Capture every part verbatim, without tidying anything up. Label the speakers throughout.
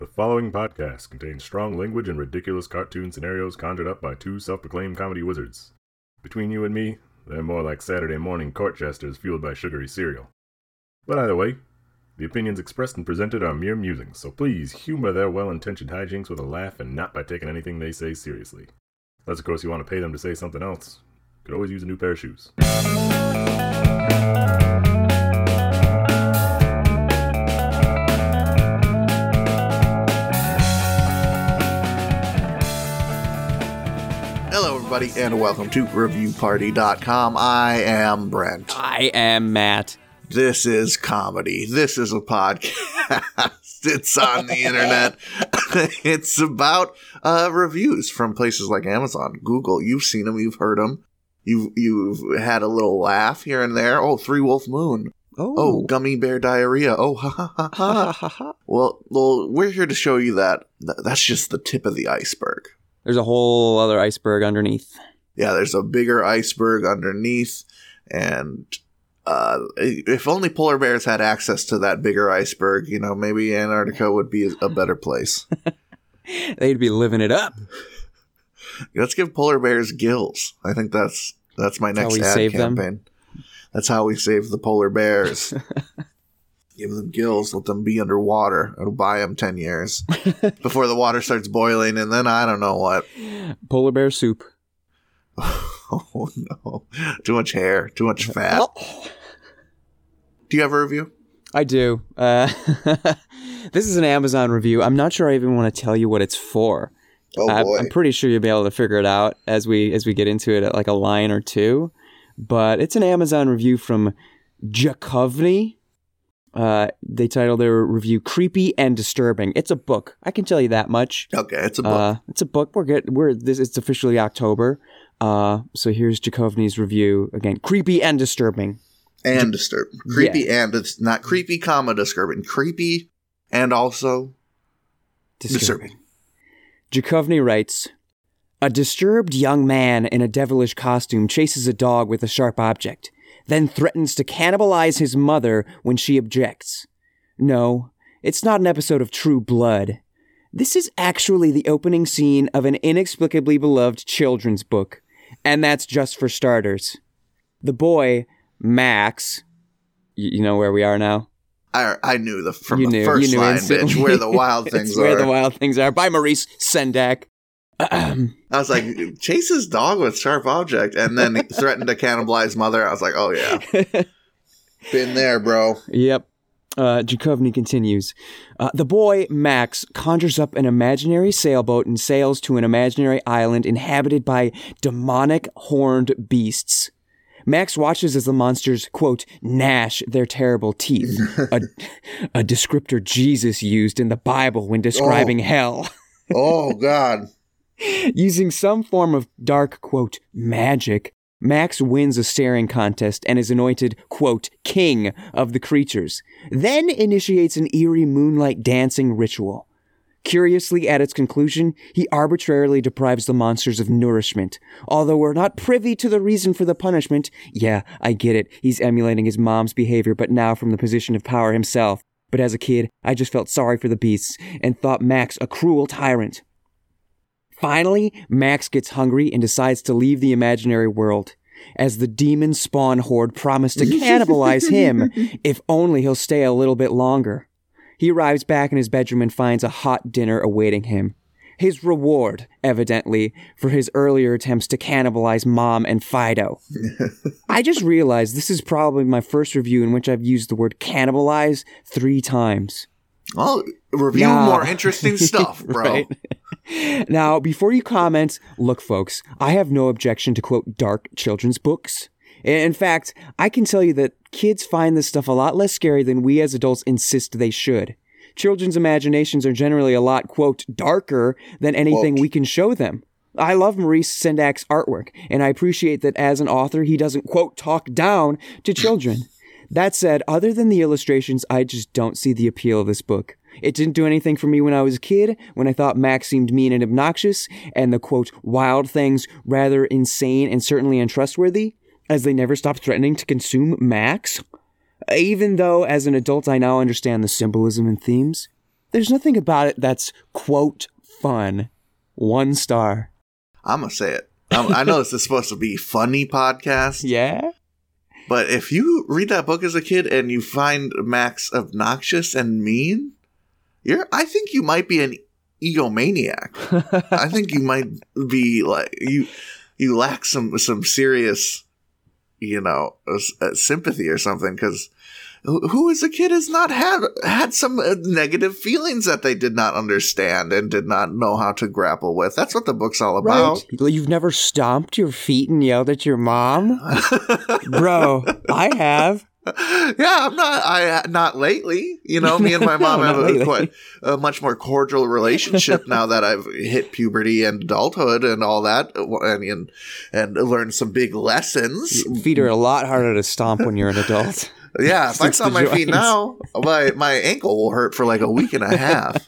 Speaker 1: The following podcast contains strong language and ridiculous cartoon scenarios conjured up by two self-proclaimed comedy wizards. Between you and me, they're more like Saturday morning court jesters fueled by sugary cereal. But either way, the opinions expressed and presented are mere musings, so please humor their well-intentioned hijinks with a laugh and not by taking anything they say seriously. Unless, of course, you want to pay them to say something else. Could always use a new pair of shoes.
Speaker 2: Hello, everybody, and welcome to Review Party dot com. I am Brent.
Speaker 3: I am Matt.
Speaker 2: This is comedy. This is a podcast. It's on the internet. It's about uh, reviews from places like Amazon, Google. You've seen them. You've heard them. You've, you've had a little laugh here and there. Oh, Three Wolf Moon.
Speaker 3: Oh.
Speaker 2: Oh, Gummy Bear Diarrhea. Oh, ha ha ha ha. ha, ha. Well, well, we're here to show you that th- that's just the tip of the iceberg.
Speaker 3: There's a whole other iceberg underneath.
Speaker 2: Yeah, there's a bigger iceberg underneath, and uh, if only polar bears had access to that bigger iceberg, you know, maybe Antarctica would be a better place.
Speaker 3: They'd be living it up.
Speaker 2: Let's give polar bears gills. I think that's that's my
Speaker 3: That's
Speaker 2: next
Speaker 3: how we
Speaker 2: ad
Speaker 3: save
Speaker 2: campaign.
Speaker 3: them.
Speaker 2: That's how we save the polar bears. Give them gills, let them be underwater. It'll buy them ten years before the water starts boiling, and then I don't know what.
Speaker 3: Polar bear soup.
Speaker 2: Oh, no. Too much hair, too much fat. Do you have a review?
Speaker 3: I do. Uh, this is an Amazon review. I'm not sure I even want to tell you what it's for.
Speaker 2: Oh,
Speaker 3: I,
Speaker 2: boy.
Speaker 3: I'm pretty sure you'll be able to figure it out as we as we get into it at like a line or two. But it's an Amazon review from Duchovny. Uh, they titled their review "Creepy and Disturbing." It's a book. I can tell you that much.
Speaker 2: Okay, it's a book.
Speaker 3: Uh, it's a book. We're get we're this. It's officially October. Uh, so here's Duchovny's review again. Creepy and disturbing.
Speaker 2: And disturbing. Creepy
Speaker 3: yeah.
Speaker 2: and it's not creepy, comma disturbing. Creepy and also disturbing.
Speaker 3: disturbing. Duchovny writes, "A disturbed young man in a devilish costume chases a dog with a sharp object, then threatens to cannibalize his mother when she objects. No, it's not an episode of True Blood. This is actually the opening scene of an inexplicably beloved children's book, and that's just for starters. The boy, Max," you, you know where we are now?
Speaker 2: I I knew the from
Speaker 3: You
Speaker 2: the
Speaker 3: knew,
Speaker 2: first
Speaker 3: you knew
Speaker 2: line,
Speaker 3: instantly.
Speaker 2: bitch, where the wild things
Speaker 3: It's
Speaker 2: are.
Speaker 3: where the wild things are. By Maurice Sendak.
Speaker 2: I was like, chases dog with sharp object, and then he threatened to cannibalize mother. I was like, oh yeah, been there, bro.
Speaker 3: Yep. Uh, Duchovny continues. Uh, the boy, Max, conjures up an imaginary sailboat and sails to an imaginary island inhabited by demonic horned beasts. Max watches as the monsters, quote, gnash their terrible teeth, a, a descriptor Jesus used in the Bible when describing
Speaker 2: Oh.
Speaker 3: hell.
Speaker 2: Oh God.
Speaker 3: Using some form of dark, quote, magic, Max wins a staring contest and is anointed, quote, king of the creatures, then initiates an eerie moonlight dancing ritual. Curiously, at its conclusion, he arbitrarily deprives the monsters of nourishment. Although we're not privy to the reason for the punishment, yeah, I get it, he's emulating his mom's behavior, but now from the position of power himself. But as a kid, I just felt sorry for the beasts and thought Max a cruel tyrant. Finally, Max gets hungry and decides to leave the imaginary world, as the demon spawn horde promise to cannibalize him if only he'll stay a little bit longer. He arrives back in his bedroom and finds a hot dinner awaiting him. His reward, evidently, for his earlier attempts to cannibalize Mom and Fido. I just realized this is probably my first review in which I've used the word cannibalize three times.
Speaker 2: Well, review
Speaker 3: Now-
Speaker 2: more interesting stuff, bro.
Speaker 3: Right. Now, before you comment, look, folks, I have no objection to, quote, dark children's books. In fact, I can tell you that kids find this stuff a lot less scary than we as adults insist they should. Children's imaginations are generally a lot, quote, darker than anything
Speaker 2: Quote.
Speaker 3: we can show them. I love Maurice Sendak's artwork, and I appreciate that as an author, he doesn't, quote, talk down to children. That said, other than the illustrations, I just don't see the appeal of this book. It didn't do anything for me when I was a kid, when I thought Max seemed mean and obnoxious, and the, quote, wild things rather insane and certainly untrustworthy, as they never stopped threatening to consume Max. Even though, as an adult, I now understand the symbolism and themes. there's nothing about it that's, quote, fun. One star.
Speaker 2: I'm gonna say it. I'm, I know this is supposed to be funny podcast.
Speaker 3: Yeah?
Speaker 2: But if you read that book as a kid and you find Max obnoxious and mean, you're I think you might be an egomaniac. I think you might be like you you lack some some serious, you know, uh, sympathy or something, because who, who as a kid has not had had some uh, negative feelings that they did not understand and did not know how to grapple with? That's what the book's all about.
Speaker 3: Right. You've never stomped your feet and yelled at your mom? Bro, I have.
Speaker 2: Yeah, I'm not. I not lately. You know, me and my mom
Speaker 3: No,
Speaker 2: have
Speaker 3: not
Speaker 2: a,
Speaker 3: lately.
Speaker 2: quite a much more cordial relationship now that I've hit puberty and adulthood and all that, and and, and learned some big lessons.
Speaker 3: Feet are a lot harder to stomp when you're an adult.
Speaker 2: Yeah, if I
Speaker 3: Sticks
Speaker 2: stomp
Speaker 3: to
Speaker 2: my feet
Speaker 3: joints.
Speaker 2: now, my my ankle will hurt for like a week and a half.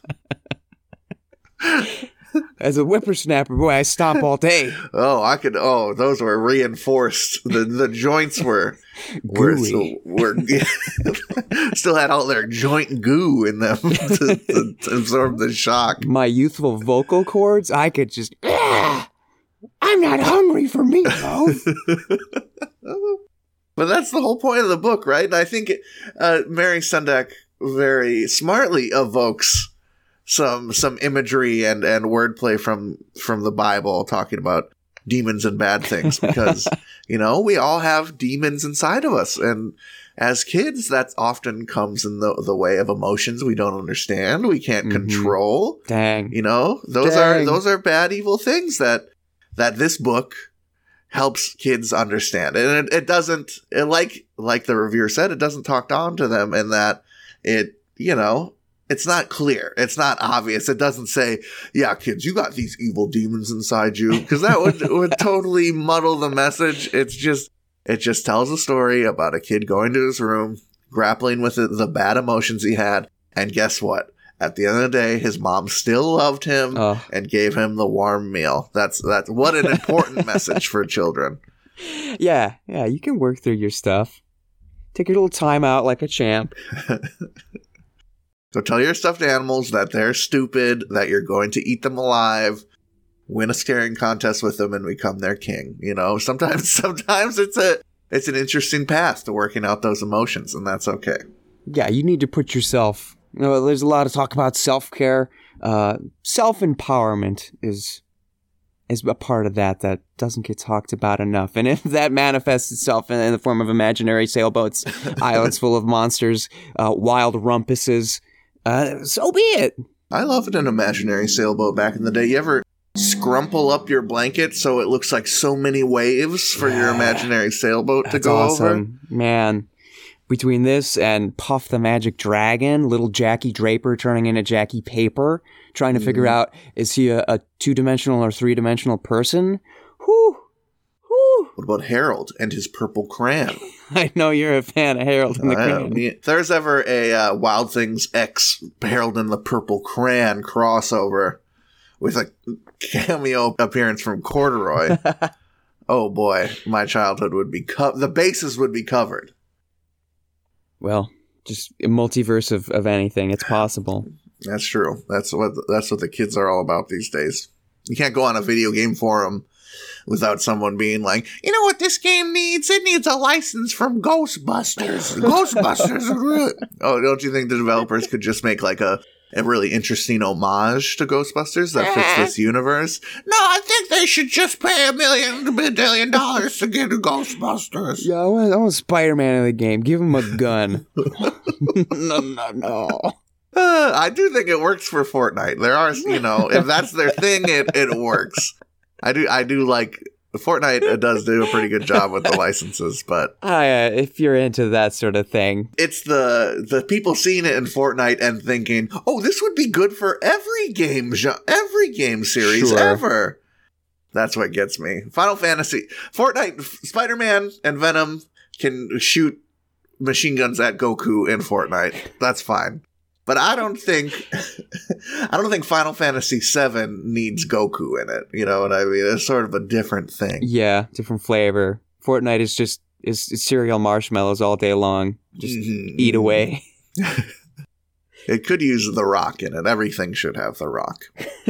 Speaker 3: As a whippersnapper, boy, I stomp all day.
Speaker 2: Oh, I could. Oh, those were reinforced. The the joints were were
Speaker 3: Gooey.
Speaker 2: were still had all their joint goo in them to, to, to absorb the shock.
Speaker 3: My youthful vocal cords, I could just, "Ah, I'm not hungry for meatloaf."
Speaker 2: But that's the whole point of the book, right? And I think uh, Mary Sendak very smartly evokes some some imagery and, and wordplay from from the Bible, talking about demons and bad things, because you know we all have demons inside of us, and as kids, that often comes in the the way of emotions we don't understand, we can't
Speaker 3: Mhm.
Speaker 2: control.
Speaker 3: Dang.
Speaker 2: You know, those
Speaker 3: Dang.
Speaker 2: are those are bad, evil things that that this book helps kids understand. And it, it doesn't, it, like like the reviewer said, it doesn't talk down to them in that it, you know, it's not clear. It's not obvious. It doesn't say, yeah, kids, you got these evil demons inside you, because that would would totally muddle the message. It's just, it just tells a story about a kid going to his room, grappling with the, the bad emotions he had. And guess what? At the end of the day, his mom still loved him
Speaker 3: Oh.
Speaker 2: and gave him the warm meal. That's that's what an important message for children.
Speaker 3: Yeah, yeah, you can work through your stuff. Take your little time out like a champ.
Speaker 2: So tell your stuffed animals that they're stupid, that you're going to eat them alive, win a scaring contest with them, and become their king. You know, sometimes sometimes it's a it's an interesting path to working out those emotions, and that's okay.
Speaker 3: Yeah, you need to put yourself. You know, there's a lot of talk about self-care. Uh, self-empowerment is is a part of that that doesn't get talked about enough. And if that manifests itself in, in the form of imaginary sailboats, islands full of monsters, uh, wild rumpuses, uh, so be it.
Speaker 2: I loved an imaginary sailboat back in the day. You ever scrumple up your blanket so it looks like so many waves for your imaginary sailboat to
Speaker 3: That's
Speaker 2: go
Speaker 3: awesome.
Speaker 2: over?
Speaker 3: Man. Between this and Puff the Magic Dragon, little Jackie Draper turning into Jackie Paper, trying to figure out, is he a, a two-dimensional or three-dimensional person? Whew. Whew.
Speaker 2: What about Harold and his purple crayon?
Speaker 3: I know you're a fan of Harold and the
Speaker 2: I know.
Speaker 3: Crayon.
Speaker 2: If there's ever a uh, Wild Things X Harold and the Purple Crayon crossover with a cameo appearance from Corduroy, oh boy, my childhood would be co- the bases would be covered.
Speaker 3: Well, just a multiverse of, of anything. It's possible.
Speaker 2: That's true. That's what that's what the kids are all about these days. You can't go on a video game forum without someone being like, you know what this game needs? It needs a license from Ghostbusters. Ghostbusters are really... Oh, don't you think the developers could just make like a, a really interesting homage to Ghostbusters that fits this universe? No, I think they should just pay a million, a billion dollars to get a Ghostbusters.
Speaker 3: Yeah, I want, I want Spider-Man in the game. Give him a gun. no, no, no.
Speaker 2: Uh, I do think it works for Fortnite. There are, you know, if that's their thing, it, it works. I do, I do like Fortnite does do a pretty good job with the licenses, but
Speaker 3: Ah, yeah, if you're into that sort of thing.
Speaker 2: it's the the people seeing it in Fortnite and thinking, "Oh, this would be good for every game, gen- every game series
Speaker 3: Sure.
Speaker 2: ever." That's what gets me. Final Fantasy, Fortnite, Spider-Man, and Venom can shoot machine guns at Goku in Fortnite. That's fine. But I don't think I don't think Final Fantasy seven needs Goku in it. You know what I mean? It's sort of a different thing.
Speaker 3: Yeah, different flavor. Fortnite is just is, is cereal marshmallows all day long. Just
Speaker 2: Mhm.
Speaker 3: eat away.
Speaker 2: It could use The Rock in it. Everything should have The Rock.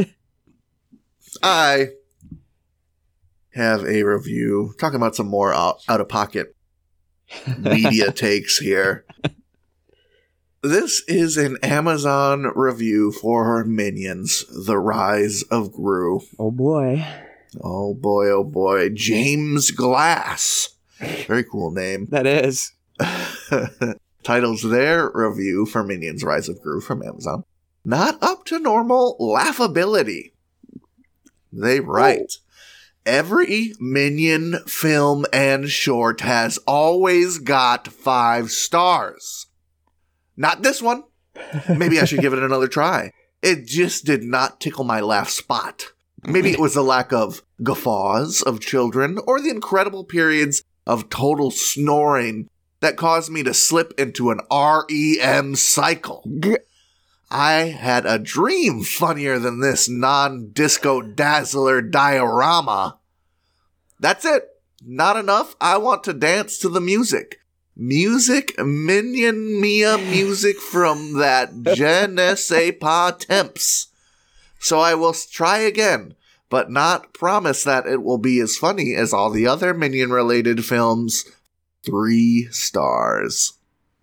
Speaker 2: I have a review talking about some more out, out-of-pocket media takes here. This is an Amazon review for Minions, The Rise of Gru.
Speaker 3: Oh, boy.
Speaker 2: Oh, boy, oh, boy. James Glass. Very cool name.
Speaker 3: That is.
Speaker 2: Titles their review for Minions Rise of Gru from Amazon. Not up to normal laughability. They write, oh. Every Minion film and short has always got five stars. Not this one. Maybe I should give it another try. It just did not tickle my laugh spot. Maybe it was the lack of guffaws of children or the incredible periods of total snoring that caused me to slip into an R E M cycle. I had a dream funnier than this non-disco dazzler diorama. That's it. Not enough. I want to dance to the music. Music, Minion Mia music from that Je ne sais pas temps. So I will try again, but not promise that it will be as funny as all the other Minion-related films. Three stars.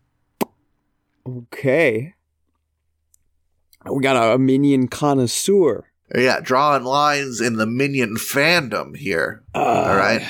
Speaker 3: Okay. We got a, a Minion connoisseur.
Speaker 2: Yeah, drawing lines in the Minion fandom here. Uh, all right.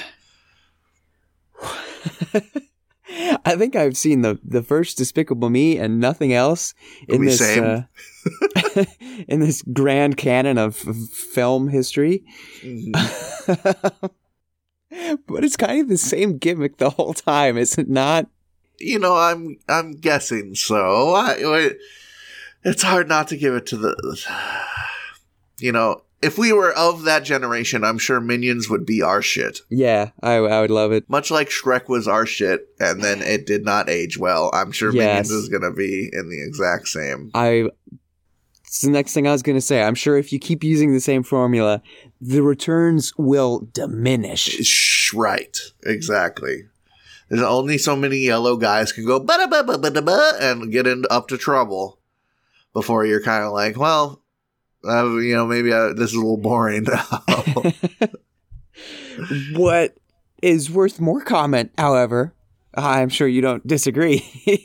Speaker 3: I think I've seen the, the first Despicable Me and nothing else in this uh, in this grand canon of, of film history. Mm-hmm. But it's kind of the same gimmick the whole time, is it not?
Speaker 2: You know, I'm I'm guessing so. I, I, it's hard not to give it to the. You know, if we were of that generation, I'm sure Minions would be our shit.
Speaker 3: Yeah, I, I would love it.
Speaker 2: Much like Shrek was our shit, and then it did not age well. I'm sure yes. Minions is going to be in the exact same.
Speaker 3: I. It's the next thing I was going to say. I'm sure if you keep using the same formula, the returns will diminish.
Speaker 2: Right. Exactly. There's only so many yellow guys can go ba-da-ba-ba-ba-da-ba and get in, up to trouble before you're kind of like, well, uh, you know, maybe I, this is a little boring now.
Speaker 3: What is worth more comment, however, I'm sure you don't disagree,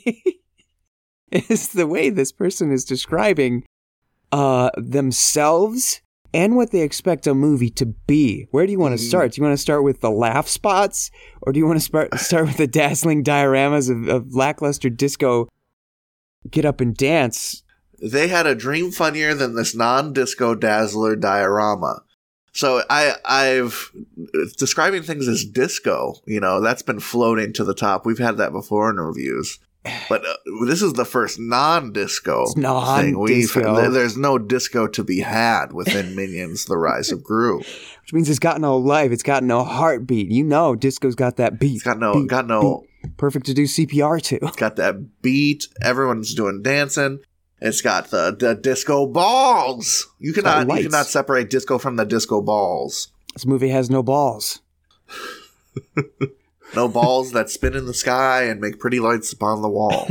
Speaker 3: is the way this person is describing uh, themselves and what they expect a movie to be. Where do you want to start? Do you want to start with the laugh spots? Or do you want to start, start with the dazzling dioramas of, of lackluster disco get up and dance?
Speaker 2: They had a dream funnier than this non-disco dazzler diorama. So I, I've describing things as disco, you know, that's been floating to the top. We've had that before in reviews. But uh, this is the first non-disco
Speaker 3: it's non-disco.
Speaker 2: thing. We've, there's no disco to be had within Minions: The Rise of Gru.
Speaker 3: Which means it's got no life. It's got no heartbeat. You know, disco's got that beat.
Speaker 2: It's got no,
Speaker 3: beat,
Speaker 2: got no.
Speaker 3: Beat. Perfect to do C P R to.
Speaker 2: It's got that beat. Everyone's doing dancing. It's got the, the disco balls. You cannot, you cannot separate disco from the disco balls.
Speaker 3: This movie has no balls.
Speaker 2: No balls that spin in the sky and make pretty lights upon the wall.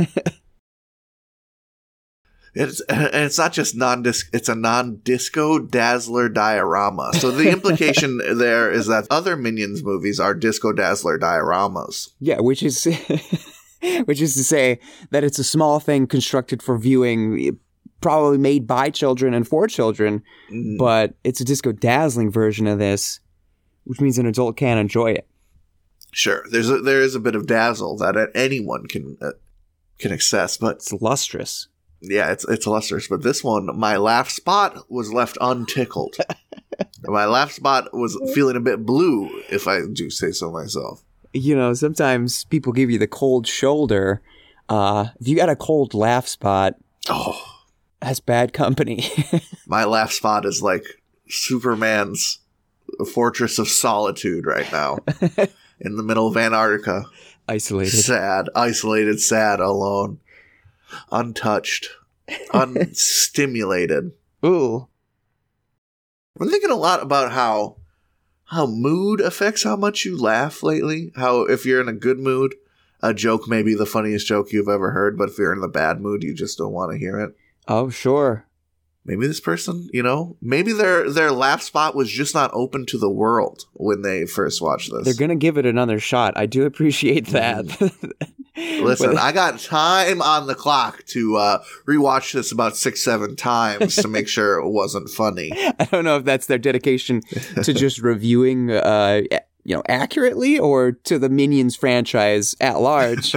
Speaker 2: It's and it's not just non-disc, it's a non-disco dazzler diorama. So the implication there is that other Minions movies are disco dazzler dioramas.
Speaker 3: Yeah, which is which is to say that it's a small thing constructed for viewing, probably made by children and for children, mm. but it's a disco dazzling version of this, which means an adult can enjoy it.
Speaker 2: Sure, there's a, there is a bit of dazzle that anyone can uh, can access, but
Speaker 3: it's lustrous.
Speaker 2: Yeah, it's it's lustrous. But this one, my laugh spot was left untickled. My laugh spot was feeling a bit blue, if I do say so myself.
Speaker 3: You know, sometimes people give you the cold shoulder. Uh, if you got a cold laugh spot,
Speaker 2: oh,
Speaker 3: that's bad company.
Speaker 2: My laugh spot is like Superman's fortress of solitude right now. In the middle of Antarctica.
Speaker 3: Isolated.
Speaker 2: Sad. Isolated, sad, alone. Untouched. Unstimulated.
Speaker 3: Ooh.
Speaker 2: I'm thinking a lot about how how mood affects how much you laugh lately. How if you're in a good mood, a joke may be the funniest joke you've ever heard, but if you're in the bad mood, you just don't want to hear it.
Speaker 3: Oh, sure.
Speaker 2: Maybe this person, you know, maybe their their laugh spot was just not open to the world when they first watched this.
Speaker 3: They're going to give it another shot. I do appreciate that.
Speaker 2: Listen,
Speaker 3: But-
Speaker 2: I got time on the clock to uh, rewatch this about six, seven times to make sure it wasn't funny.
Speaker 3: I don't know if that's their dedication to just reviewing, uh, you know, accurately or to the Minions franchise at large.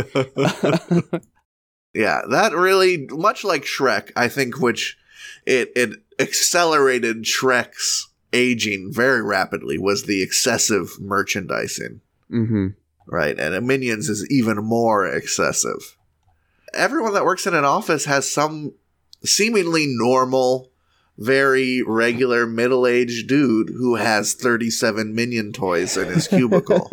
Speaker 2: Yeah, that really, much like Shrek, I think, which it, it accelerated Shrek's aging very rapidly, was the excessive merchandising.
Speaker 3: Mm-hmm.
Speaker 2: Right, and Minions is even more excessive. Everyone that works in an office has some seemingly normal, very regular middle-aged dude who has thirty-seven Minion toys in his cubicle.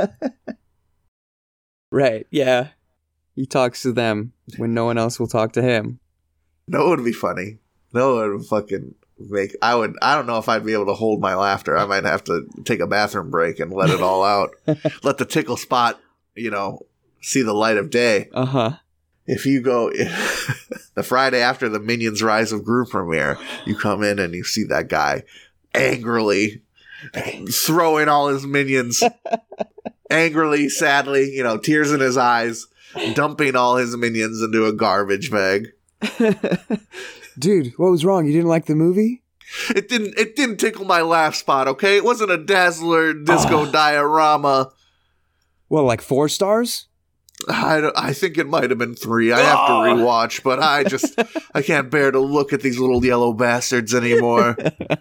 Speaker 3: Right, yeah. He talks to them when no one else will talk to him.
Speaker 2: No, it would be funny. No, it would fucking make... I would. I don't know if I'd be able to hold my laughter. I might have to take a bathroom break and let it all out. Let the tickle spot, you know, see the light of day.
Speaker 3: Uh-huh.
Speaker 2: If you go the Friday after the Minions Rise of Gru premiere, you come in and you see that guy angrily throwing all his minions, angrily, sadly, you know, tears in his eyes, dumping all his minions into a garbage bag.
Speaker 3: Dude, what was wrong? You didn't like the movie?
Speaker 2: It didn't. It didn't tickle my laugh spot. Okay, it wasn't a Dazzler disco
Speaker 3: Oh.
Speaker 2: diorama.
Speaker 3: Well, like four stars?
Speaker 2: I, don't- I think it might have been three. I have to
Speaker 3: Oh.
Speaker 2: rewatch, but I just I can't bear to look at these little yellow bastards anymore.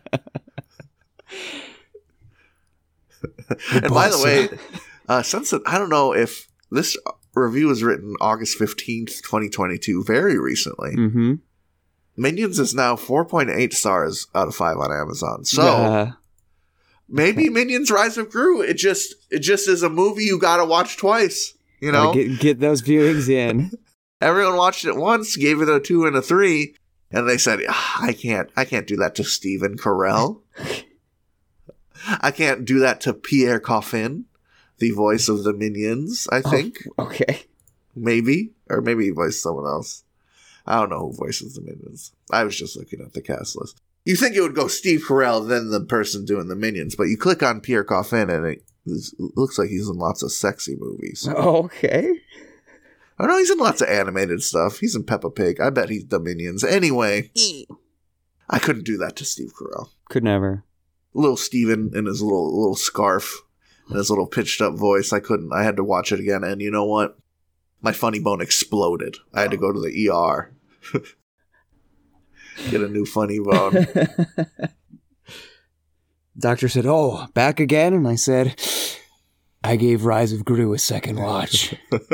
Speaker 2: And by the way, uh, since it, I don't know if this review was written August fifteenth, twenty twenty-two, very recently.
Speaker 3: Mm-hmm.
Speaker 2: Minions is now four point eight stars out of five on Amazon. So
Speaker 3: Yeah.
Speaker 2: maybe Minions Rise of Gru, it just it just is a movie you gotta watch twice. You know?
Speaker 3: Gotta get, get those viewings in.
Speaker 2: Everyone watched it once, gave it a two and a three, and they said, ah, I can't I can't do that to Stephen Carell. I can't do that to Pierre Coffin, the voice of the Minions, I think.
Speaker 3: Okay.
Speaker 2: Maybe. Or maybe he voiced someone else. I don't know who voices the Minions. I was just looking at the cast list. You think it would go Steve Carell, then the person doing the Minions, but you click on Pierre Coffin and it, it looks like he's in lots of sexy movies.
Speaker 3: Okay.
Speaker 2: I know he's in lots of animated stuff. He's in Peppa Pig. I bet he's the Minions. Anyway, I couldn't do that to Steve Carell.
Speaker 3: Could never.
Speaker 2: Little Steven in his little little scarf and his little pitched up voice. I couldn't. I had to watch it again. And you know what? My funny bone exploded. I had to go to the E R. Get a new funny bone.
Speaker 3: Doctor said, "Oh, back again?" And I said, "I gave Rise of Gru a second watch."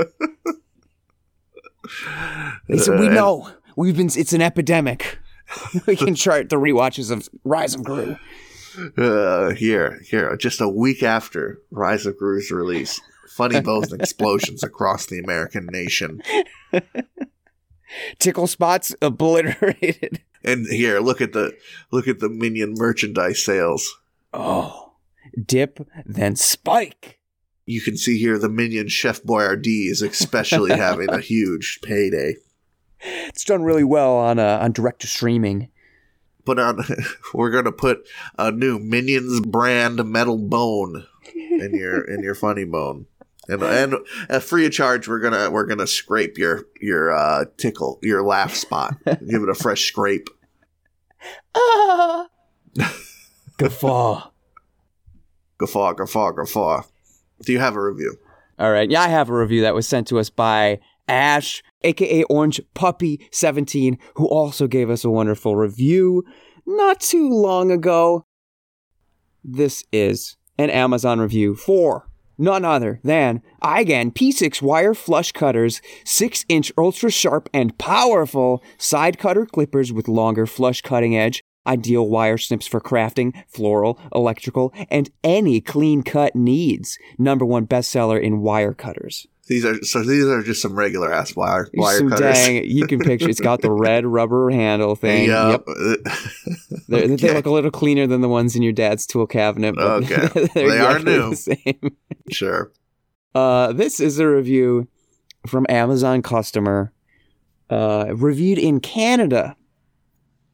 Speaker 3: They said, "We
Speaker 2: Uh,
Speaker 3: know. We've been. It's an epidemic. We can chart the rewatches of Rise of Gru."
Speaker 2: Uh, here, here, just a week after Rise of Gru's release, funny bones and explosions across the American nation.
Speaker 3: Tickle spots obliterated.
Speaker 2: And here, look at the look at the Minion merchandise sales.
Speaker 3: Oh, dip, then spike.
Speaker 2: You can see here the Minion Chef Boyardee is especially having a huge payday.
Speaker 3: It's done really well on uh, on direct to streaming.
Speaker 2: Put on, we're gonna put a new Minions brand metal bone in your in your funny bone, and and uh, free of charge. We're gonna we're gonna scrape your your uh, tickle your laugh spot. Give it a fresh scrape.
Speaker 3: Ah, guffaw.
Speaker 2: Guffaw, guffaw, guffaw. Do you have a review?
Speaker 3: All right, yeah, I have a review that was sent to us by Ash, aka Orange Puppy seventeen, who also gave us a wonderful review not too long ago. This is an Amazon review for none other than Eigan P six wire flush cutters, six inch ultra sharp and powerful side cutter clippers with longer flush cutting edge. Ideal wire snips for crafting, floral, electrical, and any clean cut needs. Number one bestseller in wire cutters.
Speaker 2: These are so. These are just some regular ass wire wire
Speaker 3: Some
Speaker 2: cutters.
Speaker 3: dang, you can picture it's got the red rubber handle thing.
Speaker 2: Yep.
Speaker 3: They're, They
Speaker 2: Okay.
Speaker 3: look a little cleaner than the ones in your dad's tool cabinet. But
Speaker 2: Okay.
Speaker 3: they're
Speaker 2: They are
Speaker 3: exactly
Speaker 2: new.
Speaker 3: the same.
Speaker 2: Sure.
Speaker 3: Uh, this is a review from Amazon customer, uh, reviewed in Canada.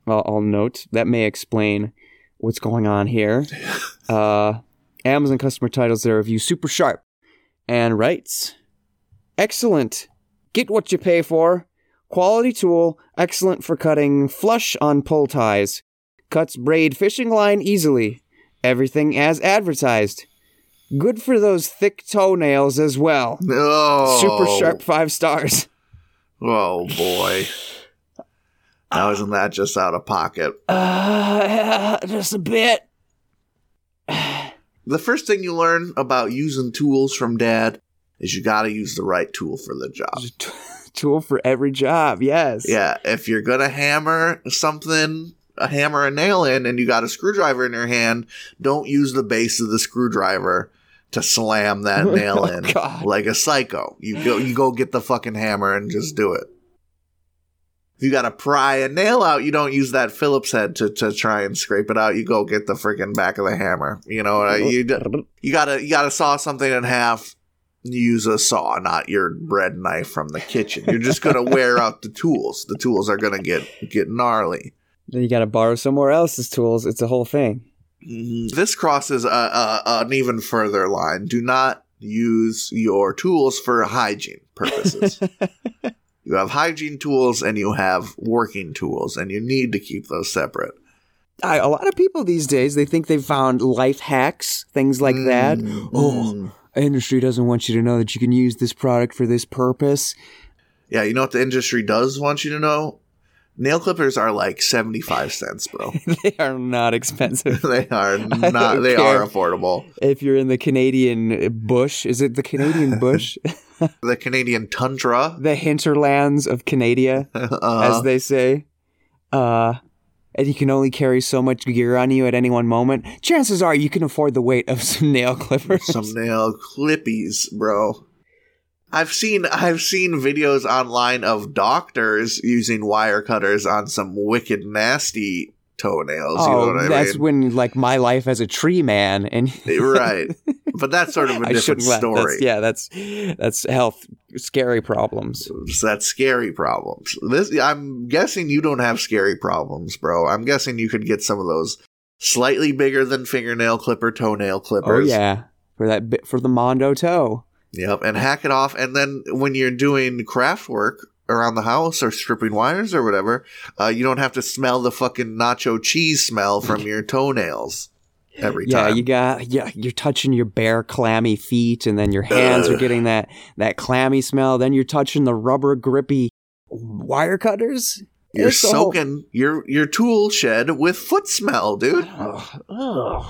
Speaker 3: I'll, I'll note, that may explain what's going on here. Uh, Amazon customer titles their review super sharp and writes, excellent. Get what you pay for. Quality tool, excellent for cutting flush on pull ties. Cuts braid fishing line easily. Everything as advertised. Good for those thick toenails as well.
Speaker 2: Oh.
Speaker 3: Super sharp five stars.
Speaker 2: Oh, boy. Now, isn't that just out of pocket?
Speaker 3: Uh, yeah, just a bit.
Speaker 2: The first thing you learn about using tools from Dad is you gotta use the right tool for the job.
Speaker 3: Tool for every job, yes.
Speaker 2: Yeah, if you're gonna hammer something, a hammer a nail in, and you got a screwdriver in your hand, don't use the base of the screwdriver to slam that nail
Speaker 3: Oh,
Speaker 2: in
Speaker 3: God.
Speaker 2: like a psycho. You go, you go get the fucking hammer and just do it. If you gotta pry a nail out, you don't use that Phillips head to, to try and scrape it out. You go get the freaking back of the hammer. You know, uh, you you gotta you gotta saw something in half. Use a saw, not your bread knife from the kitchen. You're just gonna wear out the tools. The tools are gonna get get gnarly.
Speaker 3: Then you gotta borrow somewhere else's tools. It's a whole thing.
Speaker 2: Mm-hmm. This crosses a, a, an even further line. Do not use your tools for hygiene purposes. You have hygiene tools and you have working tools, and you need to keep those separate.
Speaker 3: I, a lot of people these days, they think they've found life hacks, things like that.
Speaker 2: Mm,
Speaker 3: Oh,
Speaker 2: mm.
Speaker 3: industry doesn't want you to know that you can use this product for this purpose.
Speaker 2: Yeah, you know what the industry does want you to know? Nail clippers are like seventy-five cents, bro.
Speaker 3: They are not expensive.
Speaker 2: They are
Speaker 3: don't
Speaker 2: not, they
Speaker 3: care.
Speaker 2: are affordable.
Speaker 3: If you're in the Canadian bush, is it the Canadian bush?
Speaker 2: The Canadian tundra,
Speaker 3: The hinterlands of Canada,
Speaker 2: uh,
Speaker 3: as they say. Uh, and you can only carry so much gear on you at any one moment. Chances are you can afford the weight of some nail clippers.
Speaker 2: some nail clippies, bro. I've seen I've seen videos online of doctors using wire cutters on some wicked nasty toenails.
Speaker 3: Oh,
Speaker 2: you know what I
Speaker 3: that's
Speaker 2: mean?
Speaker 3: when, like, my life as a tree man, and
Speaker 2: Right. But that's sort of a
Speaker 3: I
Speaker 2: different
Speaker 3: shouldn't laugh.
Speaker 2: story.
Speaker 3: That's, yeah, that's that's health scary problems.
Speaker 2: It's that scary problems. This I'm guessing you don't have scary problems, bro. I'm guessing you could get some of those slightly bigger than fingernail clipper toenail
Speaker 3: Oh
Speaker 2: clippers.
Speaker 3: yeah, for that bit for the Mondo toe.
Speaker 2: Yep, and hack it off. And then when you're doing craft work around the house or stripping wires or whatever, uh, you don't have to smell the fucking nacho cheese smell from your toenails every
Speaker 3: Yeah,
Speaker 2: time.
Speaker 3: you got yeah. You're touching your bare, clammy feet, and then your hands are
Speaker 2: Ugh.
Speaker 3: getting that that clammy smell. Then you're touching the rubber, grippy wire cutters.
Speaker 2: You're
Speaker 3: It's a whole-
Speaker 2: soaking your your tool shed with foot smell, dude.
Speaker 3: Ugh, ugh.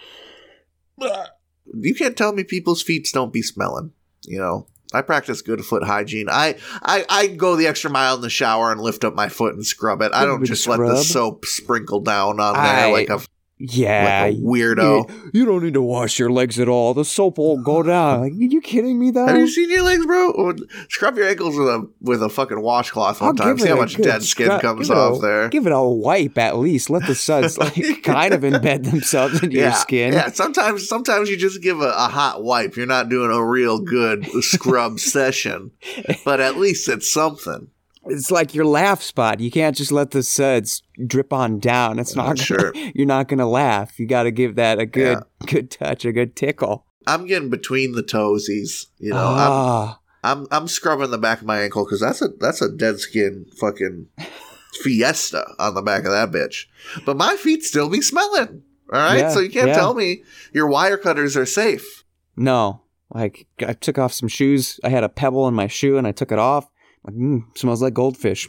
Speaker 2: You can't tell me people's feet don't be smelling. You know, I practice good foot hygiene. I, I, I go the extra mile in the shower and lift up my foot and scrub it. I
Speaker 3: Give it a
Speaker 2: don't
Speaker 3: bit
Speaker 2: just
Speaker 3: of
Speaker 2: let the
Speaker 3: scrub.
Speaker 2: soap sprinkle down on there
Speaker 3: I-
Speaker 2: like a
Speaker 3: Yeah,
Speaker 2: like a weirdo.
Speaker 3: You, you don't need to wash your legs at all. The soap will go down. Like, are you kidding me, though?
Speaker 2: Have you seen your legs, bro? Or scrub your ankles with a with a fucking washcloth one
Speaker 3: I'll
Speaker 2: time.
Speaker 3: give
Speaker 2: See
Speaker 3: it
Speaker 2: how
Speaker 3: a
Speaker 2: much
Speaker 3: good
Speaker 2: dead skin
Speaker 3: scrub-
Speaker 2: comes
Speaker 3: give it a-
Speaker 2: off there.
Speaker 3: Give it a wipe at least. Let the suds like kind of embed themselves into
Speaker 2: yeah,
Speaker 3: your skin.
Speaker 2: yeah. Sometimes, sometimes you just give a, a hot wipe. You're not doing a real good scrub session, but at least it's something.
Speaker 3: It's like your laugh spot. You can't just let the suds drip on down. It's not
Speaker 2: Sure.
Speaker 3: gonna, you're not gonna laugh. You got to give that a good good touch, a good tickle.
Speaker 2: I'm getting between the toesies. You know, I'm
Speaker 3: ah,
Speaker 2: I'm I'm scrubbing the back of my ankle because that's a that's a dead skin fucking fiesta on the back of that bitch. But my feet still be smelling. All right,
Speaker 3: Yeah,
Speaker 2: so you can't
Speaker 3: yeah.
Speaker 2: tell me your wire cutters are safe.
Speaker 3: no. Like I took off some shoes. I had a pebble in my shoe, and I took it off. Like, mm, smells like goldfish.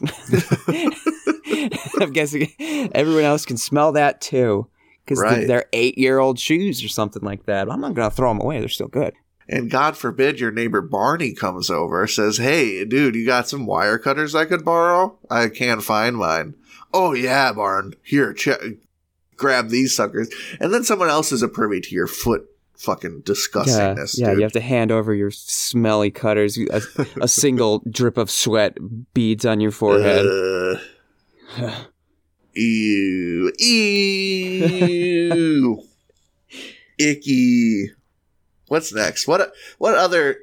Speaker 3: I'm guessing everyone else can smell that too, because
Speaker 2: Right.
Speaker 3: they're eight-year-old shoes or something like that. I'm not gonna throw them away. They're still good.
Speaker 2: And God forbid your neighbor Barney comes over, says, "Hey, dude, you got some wire cutters I could borrow? I can't find mine." Oh yeah, Barn. Here, ch- grab these suckers. And then someone else is a privy to your foot fucking
Speaker 3: Yeah,
Speaker 2: disgustingness,
Speaker 3: yeah.
Speaker 2: dude.
Speaker 3: You have to hand over your smelly cutters. A, a single drip of sweat beads on your forehead.
Speaker 2: Uh, ew. Ew. Icky. What's next? What what other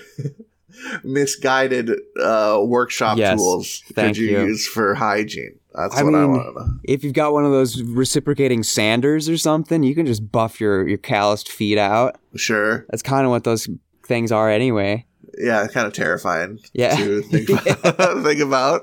Speaker 2: misguided uh, workshop
Speaker 3: Yes,
Speaker 2: tools
Speaker 3: thank
Speaker 2: could you,
Speaker 3: you.
Speaker 2: use for hygiene? That's
Speaker 3: I
Speaker 2: what I
Speaker 3: mean,
Speaker 2: want to know.
Speaker 3: if you've got one of those reciprocating Sanders or something, you can just buff your, your calloused feet out.
Speaker 2: Sure.
Speaker 3: That's kind of what those things are anyway.
Speaker 2: Yeah, it's kind of terrifying
Speaker 3: Yeah.
Speaker 2: to think about. think about.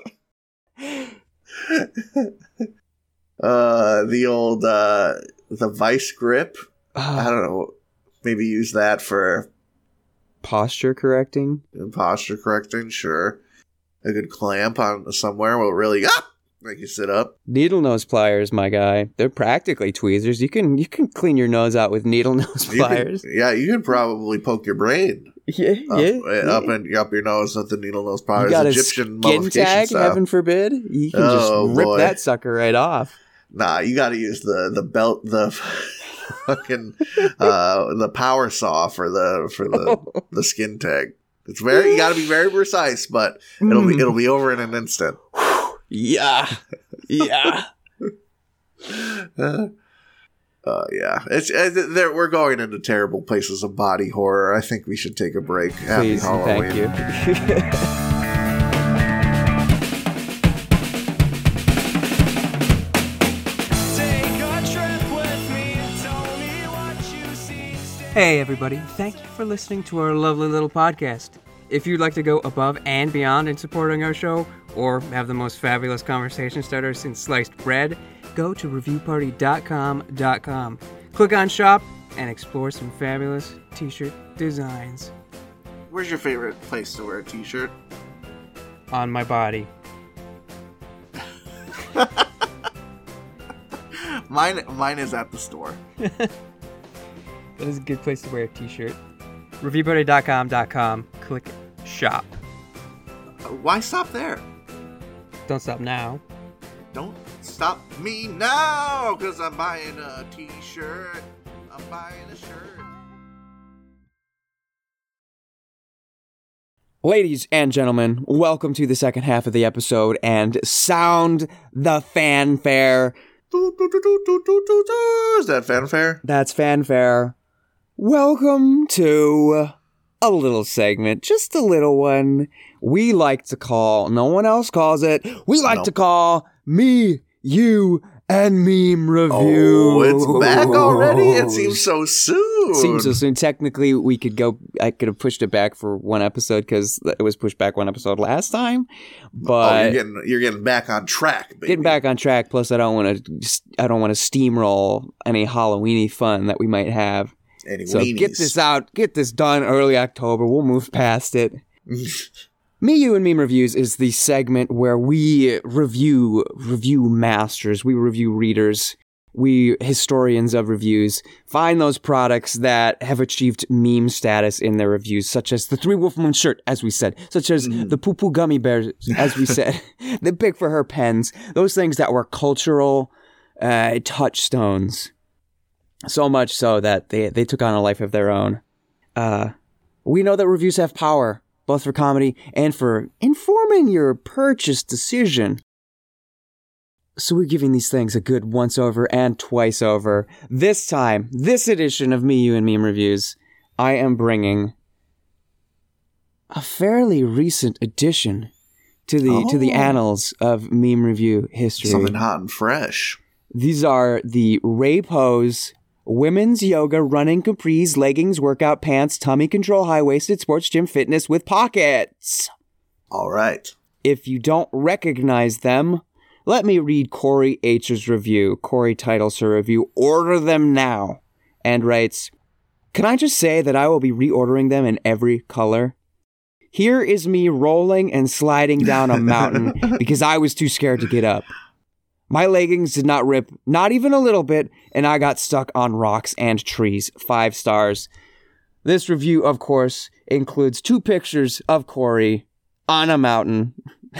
Speaker 2: uh, the old, uh, the vice grip. I don't know. Maybe use that for
Speaker 3: Posture correcting.
Speaker 2: posture correcting. Sure. A good clamp on somewhere will really ah, make you sit up.
Speaker 3: Needle nose pliers, my guy. They're practically tweezers. You can you can clean your nose out with needle nose
Speaker 2: You
Speaker 3: pliers.
Speaker 2: can, yeah, you can probably poke your brain
Speaker 3: Yeah,
Speaker 2: up,
Speaker 3: yeah,
Speaker 2: up
Speaker 3: yeah.
Speaker 2: and up your nose with the needle nose
Speaker 3: You
Speaker 2: pliers.
Speaker 3: got a
Speaker 2: Egyptian
Speaker 3: skin
Speaker 2: mummification
Speaker 3: tag,
Speaker 2: style.
Speaker 3: heaven forbid. You can
Speaker 2: Oh,
Speaker 3: just rip
Speaker 2: boy.
Speaker 3: that sucker right off.
Speaker 2: Nah, you got to use the the belt, the fucking uh, the power saw for the for the the skin tag. It's very you got to be very precise, but it'll be
Speaker 3: Mm.
Speaker 2: it'll be over in an instant.
Speaker 3: Yeah, yeah.
Speaker 2: Uh, uh, yeah, it's uh, there. We're going into terrible places of body horror. I think we should take a break. Happy
Speaker 3: Please, and
Speaker 2: Halloween.
Speaker 3: thank you. Hey, everybody. Thank you for listening to our lovely little podcast. If you'd like to go above and beyond in supporting our show, or have the most fabulous conversation starter since sliced bread, go to review party dot com dot com. Click on shop and explore some fabulous t-shirt designs.
Speaker 2: Where's your favorite place to wear a t-shirt?
Speaker 3: On my body.
Speaker 2: Mine, mine is at the store.
Speaker 3: That is a good place to wear a t-shirt. review party dot com dot com. Click shop.
Speaker 2: Why stop there?
Speaker 3: Don't stop now.
Speaker 2: Don't stop me now, because I'm buying a t-shirt. I'm buying a shirt.
Speaker 3: Ladies and gentlemen, welcome to the second half of the episode, and sound the fanfare.
Speaker 2: Do, do, do, do, do, do, do, do. Is that fanfare?
Speaker 3: That's fanfare. Welcome to a little segment, just a little one, we like to call, no one else calls it, we like
Speaker 2: Nope.
Speaker 3: to call Me, You, and Meme Review.
Speaker 2: Oh, it's back already? It seems so soon.
Speaker 3: Seems so soon. Technically, we could go, I could have pushed it back for one episode because it was pushed back one episode last time.
Speaker 2: Oh,
Speaker 3: But
Speaker 2: you're getting, you're getting back on track, baby.
Speaker 3: getting back on track. Plus, I don't want to, I don't want to steamroll any Halloweeny fun that we might have.
Speaker 2: Any
Speaker 3: So
Speaker 2: weenies.
Speaker 3: get this out, get this done early October. We'll move past it. Me, You, and Meme Reviews is the segment where we review review masters, we review readers, we historians of reviews, find those products that have achieved meme status in their reviews, such as the Three Wolf Moon shirt, as we said, such as
Speaker 2: Mm.
Speaker 3: the Poo Poo Gummy Bears, as we said, the Pick for Her pens, those things that were cultural uh, touchstones. So much so that they, they took on a life of their own. Uh, we know that reviews have power, both for comedy and for informing your purchase decision. So we're giving these things a good once over and twice over. This time, this edition of Me, You, and Meme Reviews, I am bringing a fairly recent addition to the to the
Speaker 2: Oh.
Speaker 3: annals of meme review history.
Speaker 2: Something hot and fresh.
Speaker 3: These are the Ray Pose women's yoga running capris, leggings, workout pants, tummy control, high-waisted sports gym fitness with pockets.
Speaker 2: All right.
Speaker 3: If you don't recognize them, let me read Corey H's review. Corey titles her review, "Order Them Now," and writes, "Can I just say that I will be reordering them in every color? Here is me rolling and sliding down a mountain because I was too scared to get up. My leggings did not rip, not even a little bit, and I got stuck on rocks and trees. Five stars." This review, of course, includes two pictures of Corey on a mountain,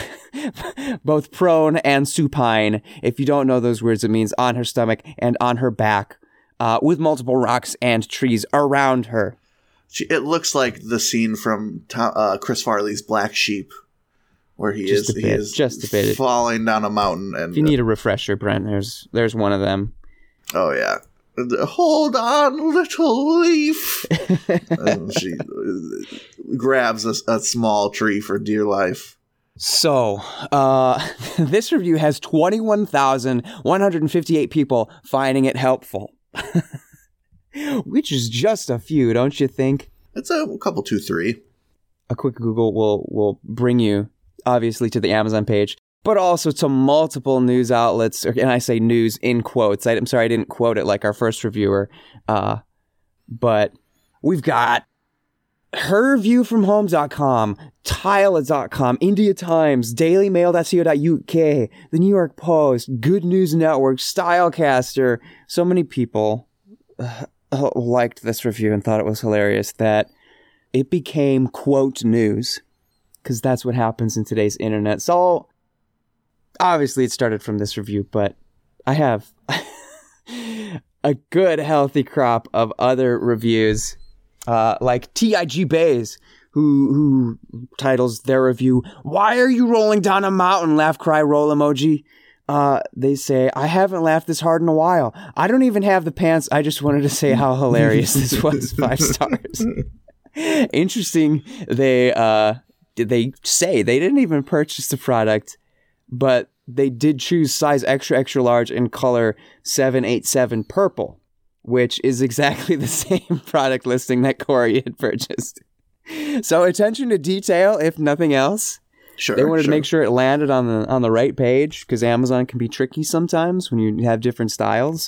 Speaker 3: both prone and supine. If you don't know those words, it means on her stomach and on her back, uh, with multiple rocks and trees around her.
Speaker 2: She, it looks like the scene from To- uh, Chris Farley's Black Sheep, where he
Speaker 3: Just
Speaker 2: is
Speaker 3: a
Speaker 2: he
Speaker 3: bit,
Speaker 2: is
Speaker 3: just a bit.
Speaker 2: falling down a mountain. And
Speaker 3: If you need a refresher, Brent, there's there's one of them.
Speaker 2: oh yeah, hold on, little leaf. And she uh, grabs a, a small tree for dear life.
Speaker 3: So, uh, this review has twenty-one thousand one hundred fifty-eight people finding it helpful. Which is just a few, don't you think?
Speaker 2: It's a couple, two, three.
Speaker 3: A quick Google will will bring you, obviously, to the Amazon page, but also to multiple news outlets. And I say news in quotes. I, I'm sorry I didn't quote it like our first reviewer. Uh, but we've got her review from homes dot com, tile dot com, India Times, daily mail dot co dot U K, the New York Post, Good News Network, Stylecaster. So many people uh, liked this review and thought it was hilarious that it became quote news, because that's what happens in today's internet. So obviously it started from this review, but I have a good healthy crop of other reviews, uh, like T I G Bays, who who titles their review, "Why are you rolling down a mountain? Laugh, cry, roll emoji." Uh, they say, "I haven't laughed this hard in a while. I don't even have the pants. I just wanted to say how hilarious this was." Five stars. Interesting. They uh, they say they didn't even purchase the product, but they did choose size extra extra large in color seven eight seven purple, which is exactly the same product listing that Corey had purchased. So attention to detail, if nothing else.
Speaker 2: Sure.
Speaker 3: They wanted
Speaker 2: sure.
Speaker 3: to make sure it landed on the on the right page, because Amazon can be tricky sometimes when you have different styles.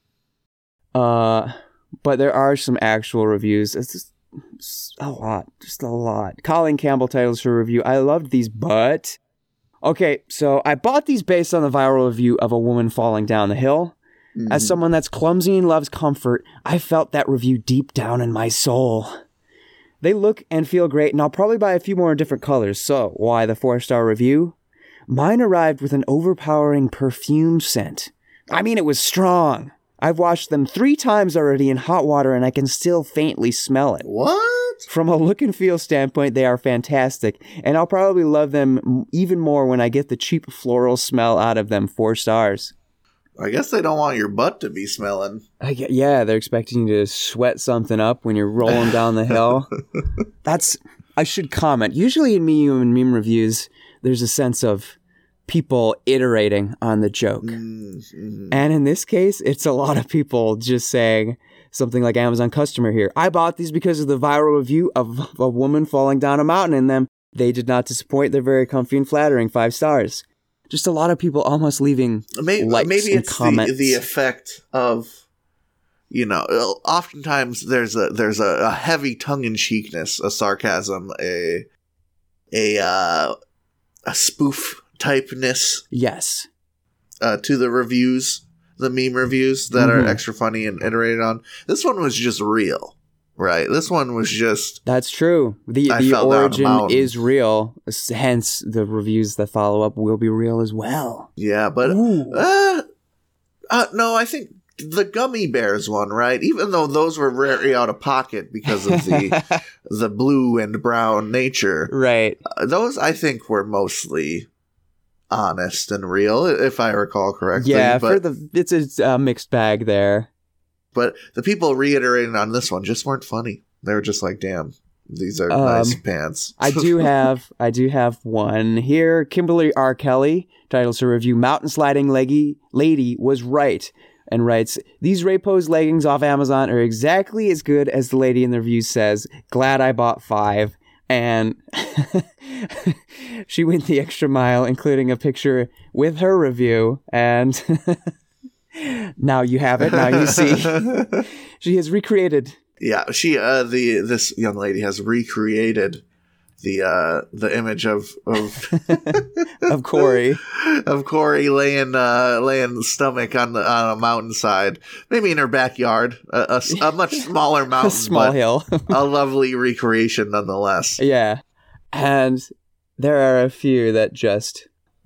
Speaker 3: Uh, but there are some actual reviews. It's just it's a lot, just a lot. Colin Campbell titles her review, "I loved these, but..." Okay, so I bought these based on the viral review of a woman falling down the hill. Mm-hmm. As someone that's clumsy and loves comfort, I felt that review deep down in my soul. They look and feel great, and I'll probably buy a few more in different colors. So, why the four-star review? Mine arrived with an overpowering perfume scent. I mean, it was strong. I've washed them three times already in hot water, and I can still faintly smell it.
Speaker 2: What?
Speaker 3: From a look and feel standpoint, they are fantastic, and I'll probably love them even more when I get the cheap floral smell out of them. Four stars.
Speaker 2: I guess they don't want your butt to be smelling.
Speaker 3: I, yeah, they're expecting you to sweat something up when you're rolling down the hill. That's, I should comment. Usually in meme and meme reviews, there's a sense of people iterating on the joke. Mm-hmm. And in this case, it's a lot of people just saying something like Amazon customer here. "I bought these because of the viral review of a woman falling down a mountain in them. They did not disappoint. They're very comfy and flattering. Five stars." Just a lot of people almost leaving
Speaker 2: maybe,
Speaker 3: likes
Speaker 2: maybe
Speaker 3: and
Speaker 2: it's
Speaker 3: comments.
Speaker 2: The, the effect of, you know, oftentimes there's a there's a, a heavy tongue-in-cheekness, a sarcasm, a a uh, a spoof typeness.
Speaker 3: Yes.
Speaker 2: Uh, to the reviews, the meme reviews that mm-hmm. are extra funny and iterated on. This one was just real. Right. This one was just...
Speaker 3: That's true. The
Speaker 2: I
Speaker 3: the origin is real. Hence, the reviews that follow up will be real as well.
Speaker 2: Yeah, but... Uh, uh, no, I think the gummy bears one, right? Even though those were very out of pocket because of the the blue and brown nature.
Speaker 3: Right.
Speaker 2: Uh, those, I think, were mostly honest and real, if I recall correctly.
Speaker 3: Yeah,
Speaker 2: but,
Speaker 3: for the it's a uh, mixed bag there.
Speaker 2: But the people reiterating on this one just weren't funny. They were just like, damn, these are
Speaker 3: um,
Speaker 2: nice pants.
Speaker 3: I do have I do have one here. Kimberly R. Kelly titles her review, "Mountain sliding leggy lady was right," and writes, "These Raypose leggings off Amazon are exactly as good as the lady in the review says. Glad I bought five." And she went the extra mile, including a picture with her review. And now you have it. Now you see. She has recreated.
Speaker 2: Yeah, she uh the this young lady has recreated the uh the image of of
Speaker 3: of Corey
Speaker 2: of Corey laying uh laying stomach on the on a mountainside, maybe in her backyard, a, a, a much smaller mountain,
Speaker 3: a small
Speaker 2: but
Speaker 3: hill,
Speaker 2: a lovely recreation nonetheless.
Speaker 3: Yeah, and there are a few that just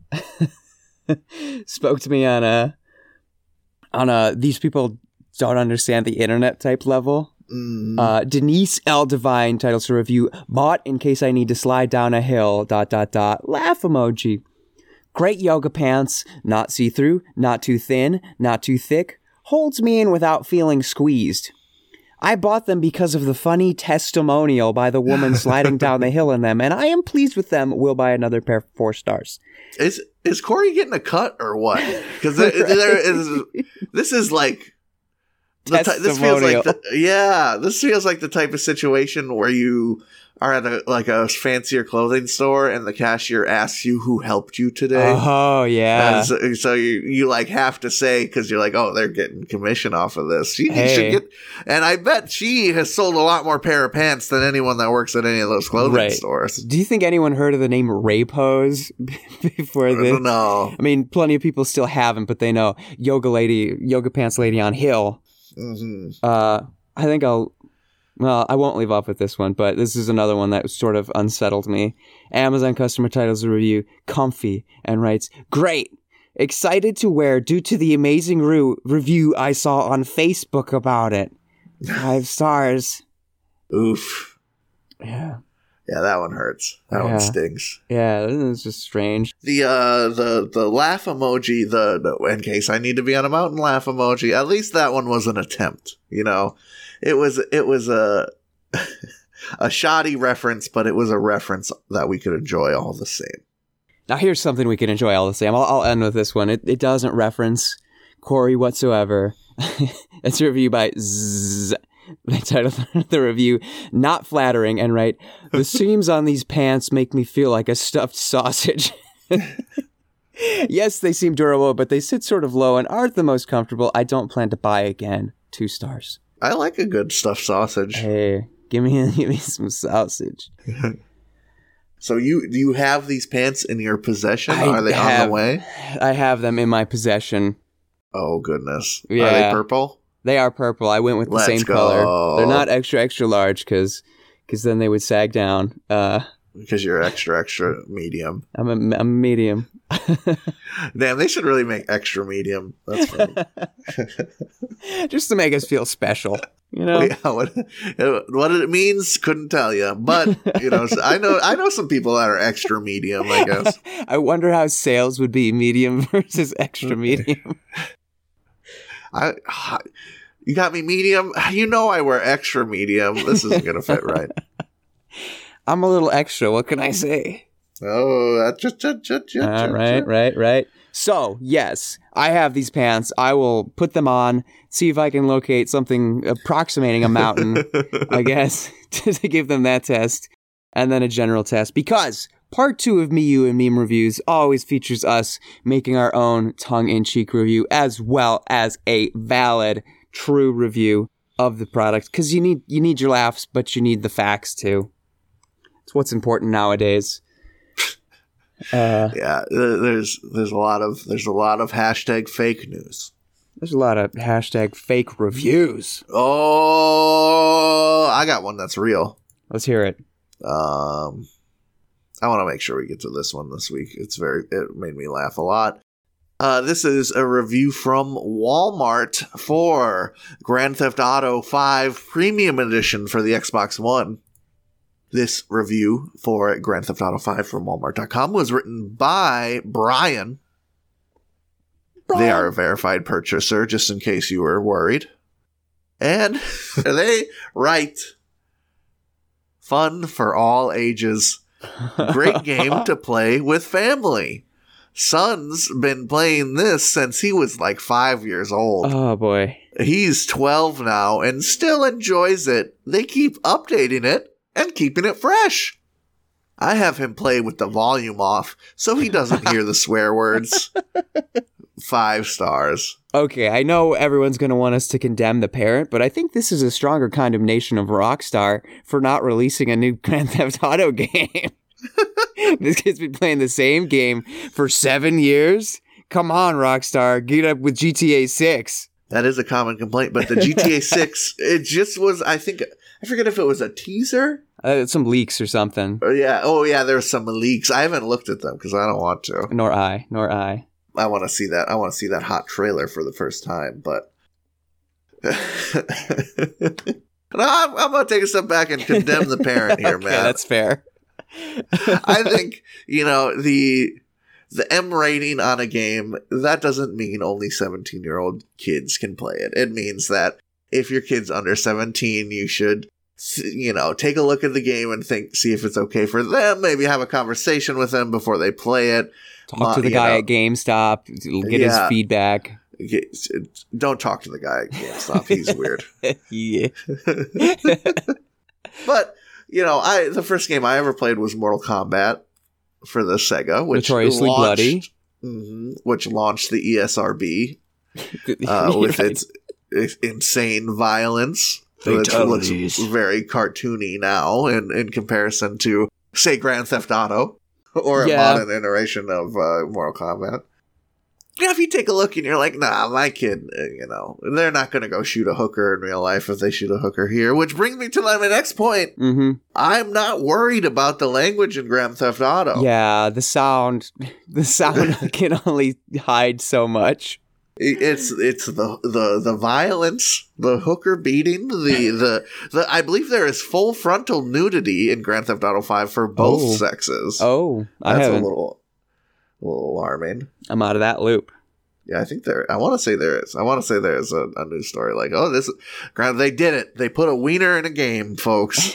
Speaker 3: spoke to me on a on a these people don't understand the internet type level.
Speaker 2: Mm.
Speaker 3: Uh, Denise L. Divine titles her review, "Bought in case I need to slide down a hill, dot, dot, dot, laugh emoji. Great yoga pants, not see-through, not too thin, not too thick, holds me in without feeling squeezed. I bought them because of the funny testimonial by the woman sliding down the hill in them, and I am pleased with them. Will buy another pair for four stars.
Speaker 2: Is is Corey getting a cut or what? Because there, there is this is like the ty- this feels like the, yeah, this feels like the type of situation where you are at a like a fancier clothing store and the cashier asks you who helped you today.
Speaker 3: Oh yeah.
Speaker 2: And so, so you you like have to say because you're like, oh, they're getting commission off of this. She
Speaker 3: Hey.
Speaker 2: should get, and I bet she has sold a lot more pair of pants than anyone that works at any of those clothing
Speaker 3: Right.
Speaker 2: stores.
Speaker 3: Do you think anyone heard of the name Rapos before
Speaker 2: I
Speaker 3: this?
Speaker 2: don't know.
Speaker 3: I mean, plenty of people still haven't, but they know yoga lady, yoga pants lady on Hill.
Speaker 2: hmm
Speaker 3: Uh, I think I'll. Well, I won't leave off with this one, but this is another one that sort of unsettled me. Amazon customer titles a review, comfy, and writes, great, excited to wear due to the amazing re- review I saw on Facebook about it. Five stars.
Speaker 2: Oof.
Speaker 3: Yeah.
Speaker 2: Yeah, that one hurts. That
Speaker 3: Yeah.
Speaker 2: one stings.
Speaker 3: Yeah, this is just strange.
Speaker 2: The uh the the laugh emoji, the, the in case I need to be on a mountain laugh emoji, at least that one was an attempt, you know. It was it was a a shoddy reference, but it was a reference that we could enjoy all the same.
Speaker 3: Now here's something we can enjoy all the same. I'll, I'll end with this one. It, it doesn't reference Corey whatsoever. It's a review by Zzz. They titled the review, not flattering, and write, the seams on these pants make me feel like a stuffed sausage. Yes, they seem durable, but they sit sort of low and aren't the most comfortable. I don't plan to buy again. Two stars.
Speaker 2: I like a good stuffed sausage.
Speaker 3: Hey, give me give me some sausage.
Speaker 2: So you do you have these pants in your possession?
Speaker 3: I
Speaker 2: Are they
Speaker 3: have-
Speaker 2: on the way?
Speaker 3: I have them in my possession.
Speaker 2: Oh goodness. Are
Speaker 3: Yeah.
Speaker 2: they purple?
Speaker 3: They are purple. I went with the
Speaker 2: Let's
Speaker 3: same
Speaker 2: go.
Speaker 3: color. They're not extra extra large because because then they would sag down. Uh,
Speaker 2: Because you're extra extra medium.
Speaker 3: I'm a, I'm medium.
Speaker 2: Damn, they should really make extra medium. That's funny.
Speaker 3: Just to make us feel special, you know.
Speaker 2: Yeah, what, what it means, couldn't tell you. But you know, I know I know some people that are extra medium. I guess.
Speaker 3: I wonder how sales would be medium versus extra medium.
Speaker 2: I, you got me medium. You know I wear extra medium. This isn't gonna fit right.
Speaker 3: I'm a little extra. What can I say?
Speaker 2: Oh, that's just, just, just, just,
Speaker 3: Uh, right, right, right. So, yes, I have these pants. I will put them on, see if I can locate something approximating a mountain, I guess, to, to give them that test, and then a general test. Because part two of Me, You, and Meme Reviews always features us making our own tongue-in-cheek review, as well as a valid, true review of the product. Because you need you need your laughs, but you need the facts, too. It's what's important nowadays. Uh,
Speaker 2: Yeah, th- there's there's a lot of there's a lot of hashtag fake news.
Speaker 3: there's a lot of hashtag fake reviews.
Speaker 2: Oh, I got one that's real.
Speaker 3: Let's hear it.
Speaker 2: Um, I want to make sure we get to this one this week. It's very it made me laugh a lot. Uh, this is a review from Walmart for Grand Theft Auto five Premium Edition for the Xbox One. This review for Grand Theft Auto five from Walmart dot com was written by Brian. Brian. They are a verified purchaser, just in case you were worried. And they write, fun for all ages. Great game to play with family. Son's been playing this since he was like five years old.
Speaker 3: Oh, boy.
Speaker 2: He's twelve now and still enjoys it. They keep updating it and keeping it fresh. I have him play with the volume off so he doesn't hear the swear words. Five stars.
Speaker 3: Okay, I know everyone's going to want us to condemn the parent, but I think this is a stronger condemnation of Rockstar for not releasing a new Grand Theft Auto game. This kid's been playing the same game for seven years. Come on, Rockstar, get up with G T A six.
Speaker 2: That is a common complaint, but the G T A six, it just was, I think, I forget if it was a teaser.
Speaker 3: Uh, some leaks or something.
Speaker 2: Or yeah, oh yeah, there's some leaks. I haven't looked at them because I don't want to.
Speaker 3: Nor I, nor I.
Speaker 2: I want to see that. I want to see that hot trailer for the first time, but no, I'm, I'm going to take a step back and condemn the parent here,
Speaker 3: Okay,
Speaker 2: man.
Speaker 3: that's fair.
Speaker 2: I think, you know, the the M rating on a game, that doesn't mean only seventeen-year-old kids can play it. It means that if your kid's under seventeen, you should, you know, take a look at the game and think, see if it's okay for them. Maybe have a conversation with them before they play it.
Speaker 3: Talk
Speaker 2: uh,
Speaker 3: to the guy
Speaker 2: know.
Speaker 3: at GameStop, get
Speaker 2: Yeah.
Speaker 3: his feedback.
Speaker 2: Don't talk to the guy at GameStop. He's weird.
Speaker 3: Yeah.
Speaker 2: But, you know, I the first game I ever played was Mortal Kombat for the Sega, which
Speaker 3: Notoriously
Speaker 2: launched,
Speaker 3: bloody.
Speaker 2: mhm, which launched the E S R B uh, with
Speaker 3: Right.
Speaker 2: its, its insane violence, which looks
Speaker 3: Fatalities.
Speaker 2: very cartoony now in, in comparison to, say, Grand Theft Auto or a
Speaker 3: Yeah.
Speaker 2: modern iteration of uh, Mortal Kombat. Yeah, if you take a look and you're like, nah, my kid, uh, you know, they're not going to go shoot a hooker in real life if they shoot a hooker here, which brings me to my next point.
Speaker 3: Mm-hmm.
Speaker 2: I'm not worried about the language in Grand Theft Auto.
Speaker 3: Yeah, the sound, the sound can only hide so much.
Speaker 2: It- It's it's the, the the violence, the hooker beating, the, the the I believe there is full frontal nudity in Grand Theft Auto five for both
Speaker 3: Oh.
Speaker 2: sexes.
Speaker 3: Oh, I
Speaker 2: That's a
Speaker 3: haven't.
Speaker 2: little a little alarming.
Speaker 3: I'm out of that loop.
Speaker 2: Yeah, I think there. I want to say there is. I want to say there is a, a news story like, oh, this. Grand, they did it. They put a wiener in a game, folks.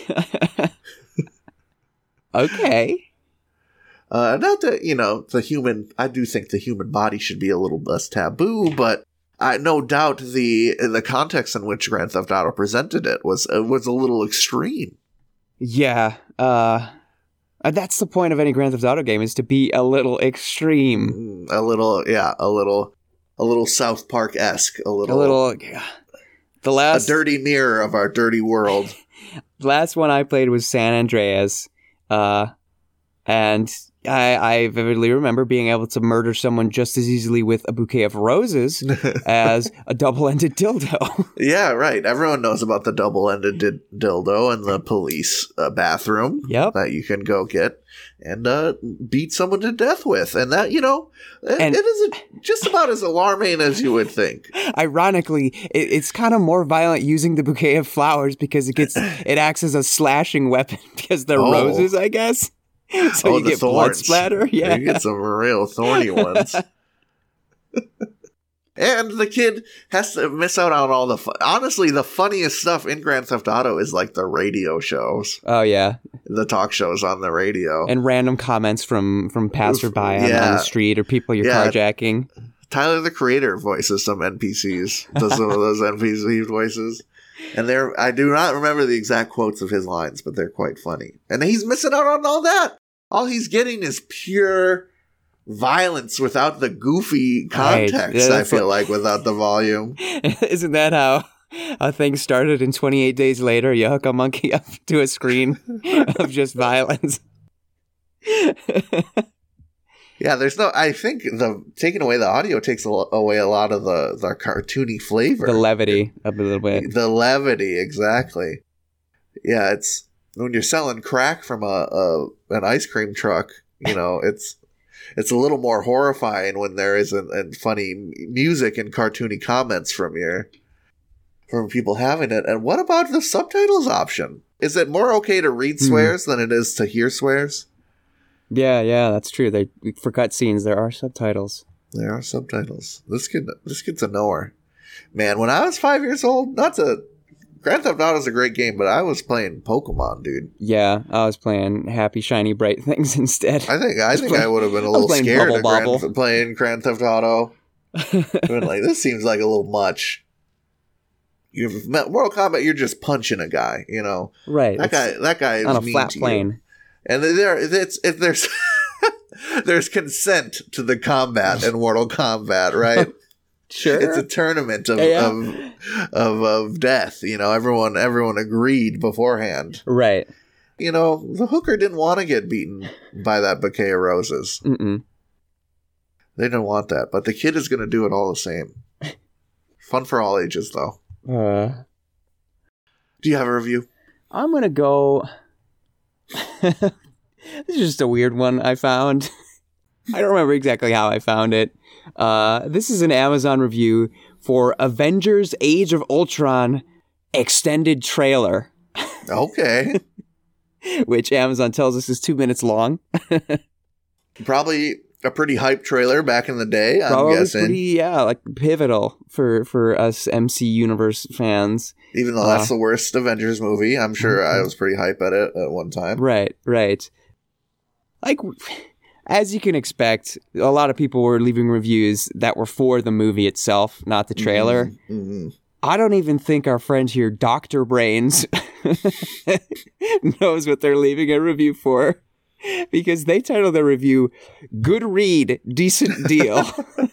Speaker 3: Okay.
Speaker 2: Uh, not that you know the human. I do think the human body should be a little less taboo, but I no doubt the the context in which Grand Theft Auto presented it was uh, was a little extreme.
Speaker 3: Yeah. Uh, that's the point of any Grand Theft Auto game, is to be a little extreme.
Speaker 2: Mm, A little, yeah, a little, a little South Park esque, a little,
Speaker 3: A little. Yeah. The
Speaker 2: a
Speaker 3: last
Speaker 2: dirty mirror of our dirty world.
Speaker 3: last one I played was San Andreas, uh, and I, I vividly remember being able to murder someone just as easily with a bouquet of roses as a double-ended dildo.
Speaker 2: Yeah, right. Everyone knows about the double-ended di- dildo in the police uh, bathroom
Speaker 3: Yep.
Speaker 2: that you can go get and uh, beat someone to death with, and that you know, it,
Speaker 3: And-
Speaker 2: it is a, just about as alarming as you would think.
Speaker 3: Ironically, it, it's kind of more violent using the bouquet of flowers because it gets it acts as a slashing weapon because they're
Speaker 2: Oh.
Speaker 3: roses, I guess. So
Speaker 2: Oh,
Speaker 3: you
Speaker 2: the
Speaker 3: get blood
Speaker 2: thorns.
Speaker 3: splatter. Yeah.
Speaker 2: You get some real thorny ones. And the kid has to miss out on all the fun. Honestly, the funniest stuff in Grand Theft Auto is like the radio shows,
Speaker 3: Oh yeah,
Speaker 2: the talk shows on the radio.
Speaker 3: and random comments from from passerby on, on
Speaker 2: Yeah.
Speaker 3: the street or people you're
Speaker 2: Yeah.
Speaker 3: carjacking.
Speaker 2: Tyler, the creator, voices some N P Cs, does some of those N P C voices. And they're, I do not remember the exact quotes of his lines, but they're quite funny. And he's missing out on all that. All he's getting is pure violence without the goofy
Speaker 3: Right.
Speaker 2: context,
Speaker 3: Yeah,
Speaker 2: I
Speaker 3: that's
Speaker 2: feel
Speaker 3: what-
Speaker 2: like, without the volume.
Speaker 3: Isn't that how how things started? In twenty-eight days later, you hook a monkey up to a screen of just violence.
Speaker 2: Yeah, there's no, I think the taking away the audio takes a, lo- away a lot of the, the cartoony flavor.
Speaker 3: The levity of a little bit.
Speaker 2: The levity, exactly. Yeah, it's when you're selling crack from a, a an ice cream truck, you know, it's it's a little more horrifying when there isn't and funny m- music and cartoony comments from your from people having it. And what about the subtitles option? Is it more okay to read
Speaker 3: Hmm.
Speaker 2: swears than it is to hear swears?
Speaker 3: Yeah, yeah, that's true. They for cutscenes there are subtitles.
Speaker 2: There are subtitles. This kid, this kid's a knower. Man, when I was five years old, not to Grand Theft Auto is a great game, but I was playing Pokemon, dude.
Speaker 3: Yeah, I was playing happy, shiny, bright things instead.
Speaker 2: I think I think I would have been a
Speaker 3: I was
Speaker 2: little
Speaker 3: playing
Speaker 2: scared
Speaker 3: Bubble
Speaker 2: of Grand,
Speaker 3: Bobble.
Speaker 2: playing Grand Theft Auto. I've been like, this seems like a little much. You've met Mortal Kombat, you're just punching a guy, you know.
Speaker 3: Right.
Speaker 2: That
Speaker 3: it's
Speaker 2: guy, that guy is
Speaker 3: on a
Speaker 2: mean
Speaker 3: flat
Speaker 2: to you.
Speaker 3: plane.
Speaker 2: And there, it's if there's there's consent to the combat in Mortal Kombat, right?
Speaker 3: Sure.
Speaker 2: It's a tournament of,
Speaker 3: Yeah.
Speaker 2: of of of death. You know, everyone everyone agreed beforehand.
Speaker 3: Right.
Speaker 2: You know, the hooker didn't want to get beaten by that bouquet of roses.
Speaker 3: Mm-mm.
Speaker 2: They didn't want that, but the kid is going to do it all the same. Fun for all ages, though.
Speaker 3: Uh,
Speaker 2: Do you have a review?
Speaker 3: I'm gonna go. This is just a weird one I found. I don't remember exactly how I found it. Uh, this is an Amazon review for Avengers: Age of Ultron extended trailer,
Speaker 2: Okay.
Speaker 3: which Amazon tells us is two minutes long.
Speaker 2: Probably a pretty hype trailer back in the day, I'm
Speaker 3: Probably
Speaker 2: guessing.
Speaker 3: pretty, yeah, like pivotal for, for us M C Universe fans.
Speaker 2: Even though
Speaker 3: Uh,
Speaker 2: that's the worst Avengers movie, I'm sure I was pretty hype at it at one time.
Speaker 3: Right, right. Like, as you can expect, a lot of people were leaving reviews that were for the movie itself, not the trailer.
Speaker 2: Mm-hmm. Mm-hmm.
Speaker 3: I don't even think our friend here, Doctor Brains, knows what they're leaving a review for, because they titled their review, Good Read, Decent Deal.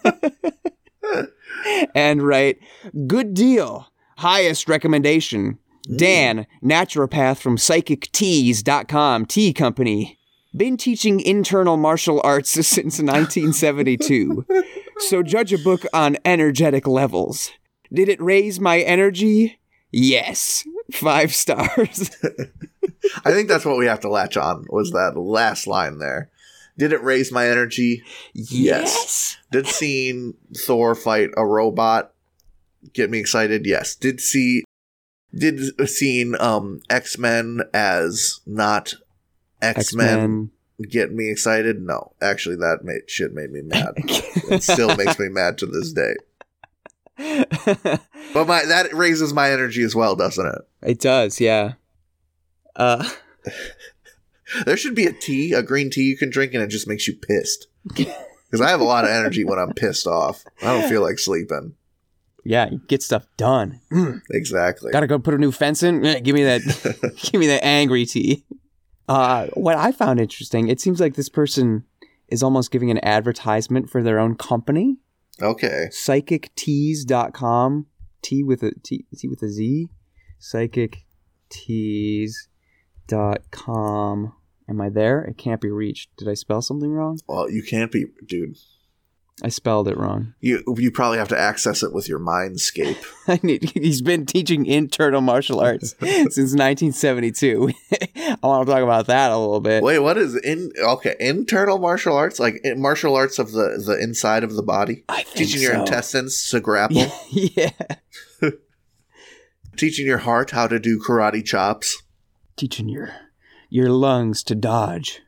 Speaker 3: And write, Good Deal, Highest Recommendation. Dan, naturopath from psychic teas dot com, tea company. Been teaching internal martial arts since nineteen seventy-two. So judge a book on energetic levels. Did it raise my energy? Yes. Five stars.
Speaker 2: I think that's what we have to latch on, was that last line there. Did it raise my energy? Yes. Did seeing Thor fight a robot get me excited? Yes. Did see did seeing um X-Men as not X-Men,
Speaker 3: X-Men.
Speaker 2: get me excited? No. Actually, that made, shit made me mad. It still makes me mad to this day. But my that raises my energy as well, doesn't it?
Speaker 3: It does, yeah. Uh,
Speaker 2: There should be a tea, a green tea you can drink, and it just makes you pissed. Because I have a lot of energy when I'm pissed off. I don't feel like sleeping.
Speaker 3: yeah, you get stuff done.
Speaker 2: Exactly.
Speaker 3: Gotta go put a new fence in? Eh, Give me that give me that angry tea. Uh, what I found interesting, it seems like this person is almost giving an advertisement for their own company.
Speaker 2: Okay.
Speaker 3: psychic teas dot com. T with a T, T with a Z. psychic teas dot com. Am I there? It can't be reached. Did I spell something wrong?
Speaker 2: Well, you can't be, dude.
Speaker 3: I spelled it wrong.
Speaker 2: You you probably have to access it with your mindscape.
Speaker 3: I need, he's been teaching internal martial arts since nineteen seventy-two. I want to talk about that a little bit.
Speaker 2: Wait, what is in? Okay, internal martial arts, like in, martial arts of the the inside of the body.
Speaker 3: I think
Speaker 2: Teaching your
Speaker 3: so.
Speaker 2: intestines to grapple.
Speaker 3: Yeah.
Speaker 2: Teaching your heart how to do karate chops.
Speaker 3: Teaching your your lungs to dodge.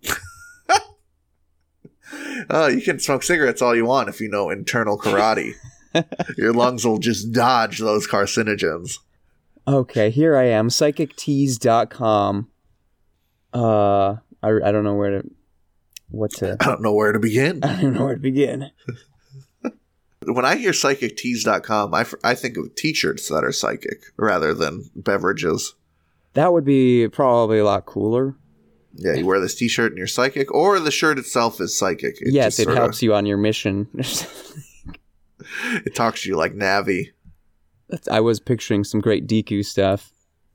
Speaker 2: Oh, you can smoke cigarettes all you want if you know internal karate. Your lungs will just dodge those carcinogens.
Speaker 3: Okay, here I am, psychic teas dot com. Uh, I, I don't know where to, what to,
Speaker 2: I don't know where to begin.
Speaker 3: I don't know where to begin.
Speaker 2: When I hear psychic teas dot com, I, f- I think of t-shirts that are psychic rather than beverages.
Speaker 3: That would be probably a lot cooler.
Speaker 2: Yeah, you wear this t-shirt and you're psychic, or the shirt itself is psychic. It
Speaker 3: Yes,
Speaker 2: just
Speaker 3: it
Speaker 2: sorta-
Speaker 3: helps you on your mission.
Speaker 2: It talks to you like Navi.
Speaker 3: That's, I was picturing some great Deku stuff.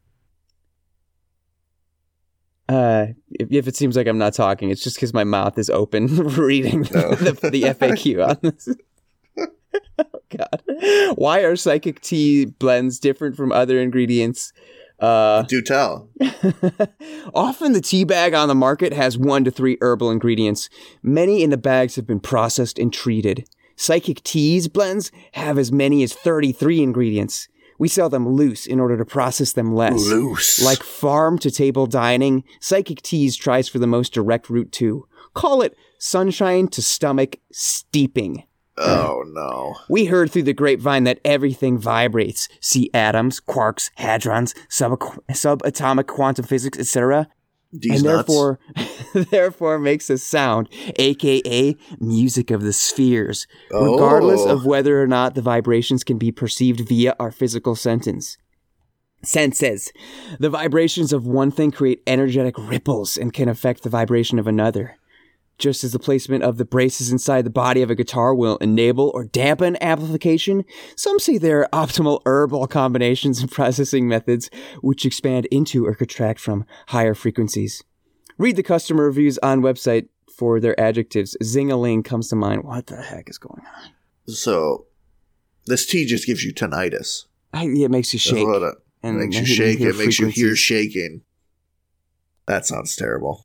Speaker 3: Uh, if, if it seems like I'm not talking, it's just because my mouth is open reading
Speaker 2: No.
Speaker 3: the, the F A Q on this. Oh, God. Why are psychic tea blends different from other ingredients? Uh,
Speaker 2: Do tell.
Speaker 3: Often the tea bag on the market has one to three herbal ingredients. Many in the bags have been processed and treated. Psychic Teas blends have as many as thirty-three ingredients. We sell them loose in order to process them less.
Speaker 2: Loose.
Speaker 3: Like farm-to-table dining, Psychic Teas tries for the most direct route too. Call it sunshine to stomach steeping.
Speaker 2: Oh, no.
Speaker 3: We heard through the grapevine that everything vibrates. See atoms, quarks, hadrons, sub- subatomic quantum physics, et cetera.
Speaker 2: These
Speaker 3: And
Speaker 2: nuts.
Speaker 3: therefore, therefore makes a sound, aka music of the spheres, regardless
Speaker 2: Oh.
Speaker 3: of whether or not the vibrations can be perceived via our physical sentence. Senses. The vibrations of one thing create energetic ripples and can affect the vibration of another. Just as the placement of the braces inside the body of a guitar will enable or dampen amplification, some say there are optimal herbal combinations and processing methods which expand into or contract from higher frequencies. Read the customer reviews on website for their adjectives. Zing-a-ling comes to mind. What the heck is going on?
Speaker 2: So, this tea just gives you tinnitus.
Speaker 3: I, it makes you
Speaker 2: That's
Speaker 3: shake.
Speaker 2: what it,
Speaker 3: and
Speaker 2: makes you
Speaker 3: hear
Speaker 2: shake. It makes you hear
Speaker 3: frequencies.
Speaker 2: shaking. That sounds terrible.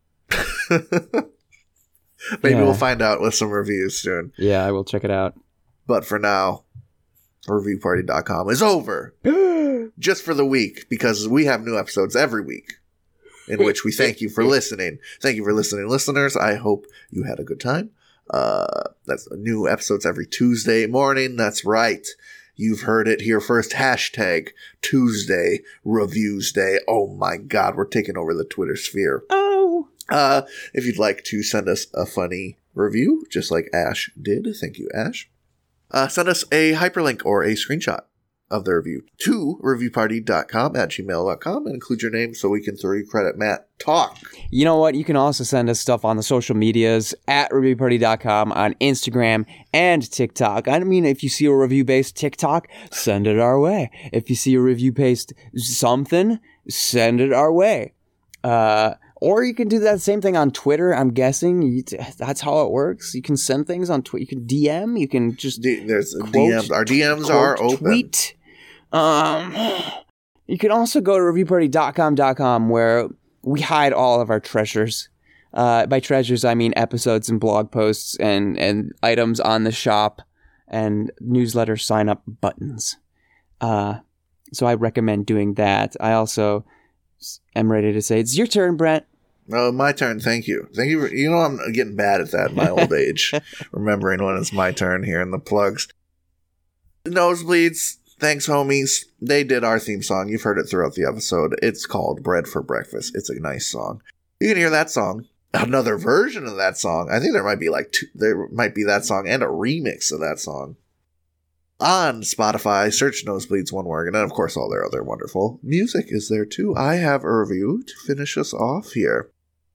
Speaker 2: Maybe
Speaker 3: Yeah.
Speaker 2: we'll find out with some reviews soon.
Speaker 3: Yeah, I will check it out.
Speaker 2: But for now, review party dot com is over. Just for the week, because we have new episodes every week. in which we thank you for listening. Thank you for listening, listeners. I hope you had a good time. Uh, that's new episodes every Tuesday morning. That's right. You've heard it here first. Hashtag Tuesday Reviews Day. Oh my God, we're taking over the Twitter sphere.
Speaker 3: Oh.
Speaker 2: Uh, if you'd like to send us a funny review, just like Ash did, thank you, Ash. Uh, send us a hyperlink or a screenshot of the review to review party dot com at gmail dot com and include your name so we can throw you credit. Matt, talk.
Speaker 3: You know what? You can also send us stuff on the social medias at review party dot com on Instagram and TikTok. I mean, if you see a review-based TikTok, send it our way. If you see a review-based something, send it our way. Uh, or you can do that same thing on Twitter, I'm guessing. You, that's how it works. You can send things on Twitter. You can D M. You can just
Speaker 2: D- There's
Speaker 3: quote,
Speaker 2: D Ms. Our D Ms are open.
Speaker 3: Tweet. Um, you can also go to review party dot com dot com where we hide all of our treasures. Uh, by treasures, I mean episodes and blog posts and, and items on the shop and newsletter sign-up buttons. Uh, so I recommend doing that. I also am ready to say, it's your turn, Brent.
Speaker 2: Oh, my turn. Thank you. Thank you. For, you know, I'm getting bad at that in my old age, remembering when it's my turn here in the plugs. Nosebleeds. Thanks, homies. They did our theme song. You've heard it throughout the episode. It's called Bread for Breakfast. It's a nice song. You can hear that song. Another version of that song. I think there might be like two, there might be that song and a remix of that song. On Spotify, search Nosebleeds one word, and then, of course, all their other wonderful music is there, too. I have a review to finish us off here.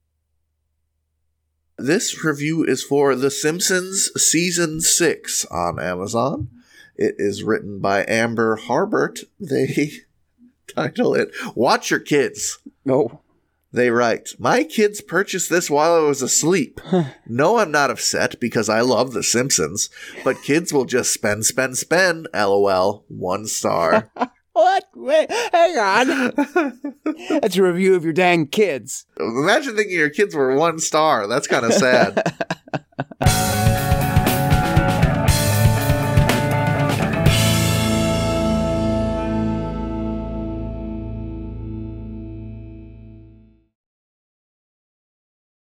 Speaker 2: This review is for The Simpsons Season six on Amazon. It is written by Amber Harbert. They title it, Watch Your Kids.
Speaker 3: Oh.
Speaker 2: They write, my kids purchased this while I was asleep. No, I'm not upset because I love The Simpsons, but kids will just spend, spend, spend. LOL. One star.
Speaker 3: What? Wait, hang on. That's a review of your dang kids.
Speaker 2: Imagine thinking your kids were one star. That's kind of sad.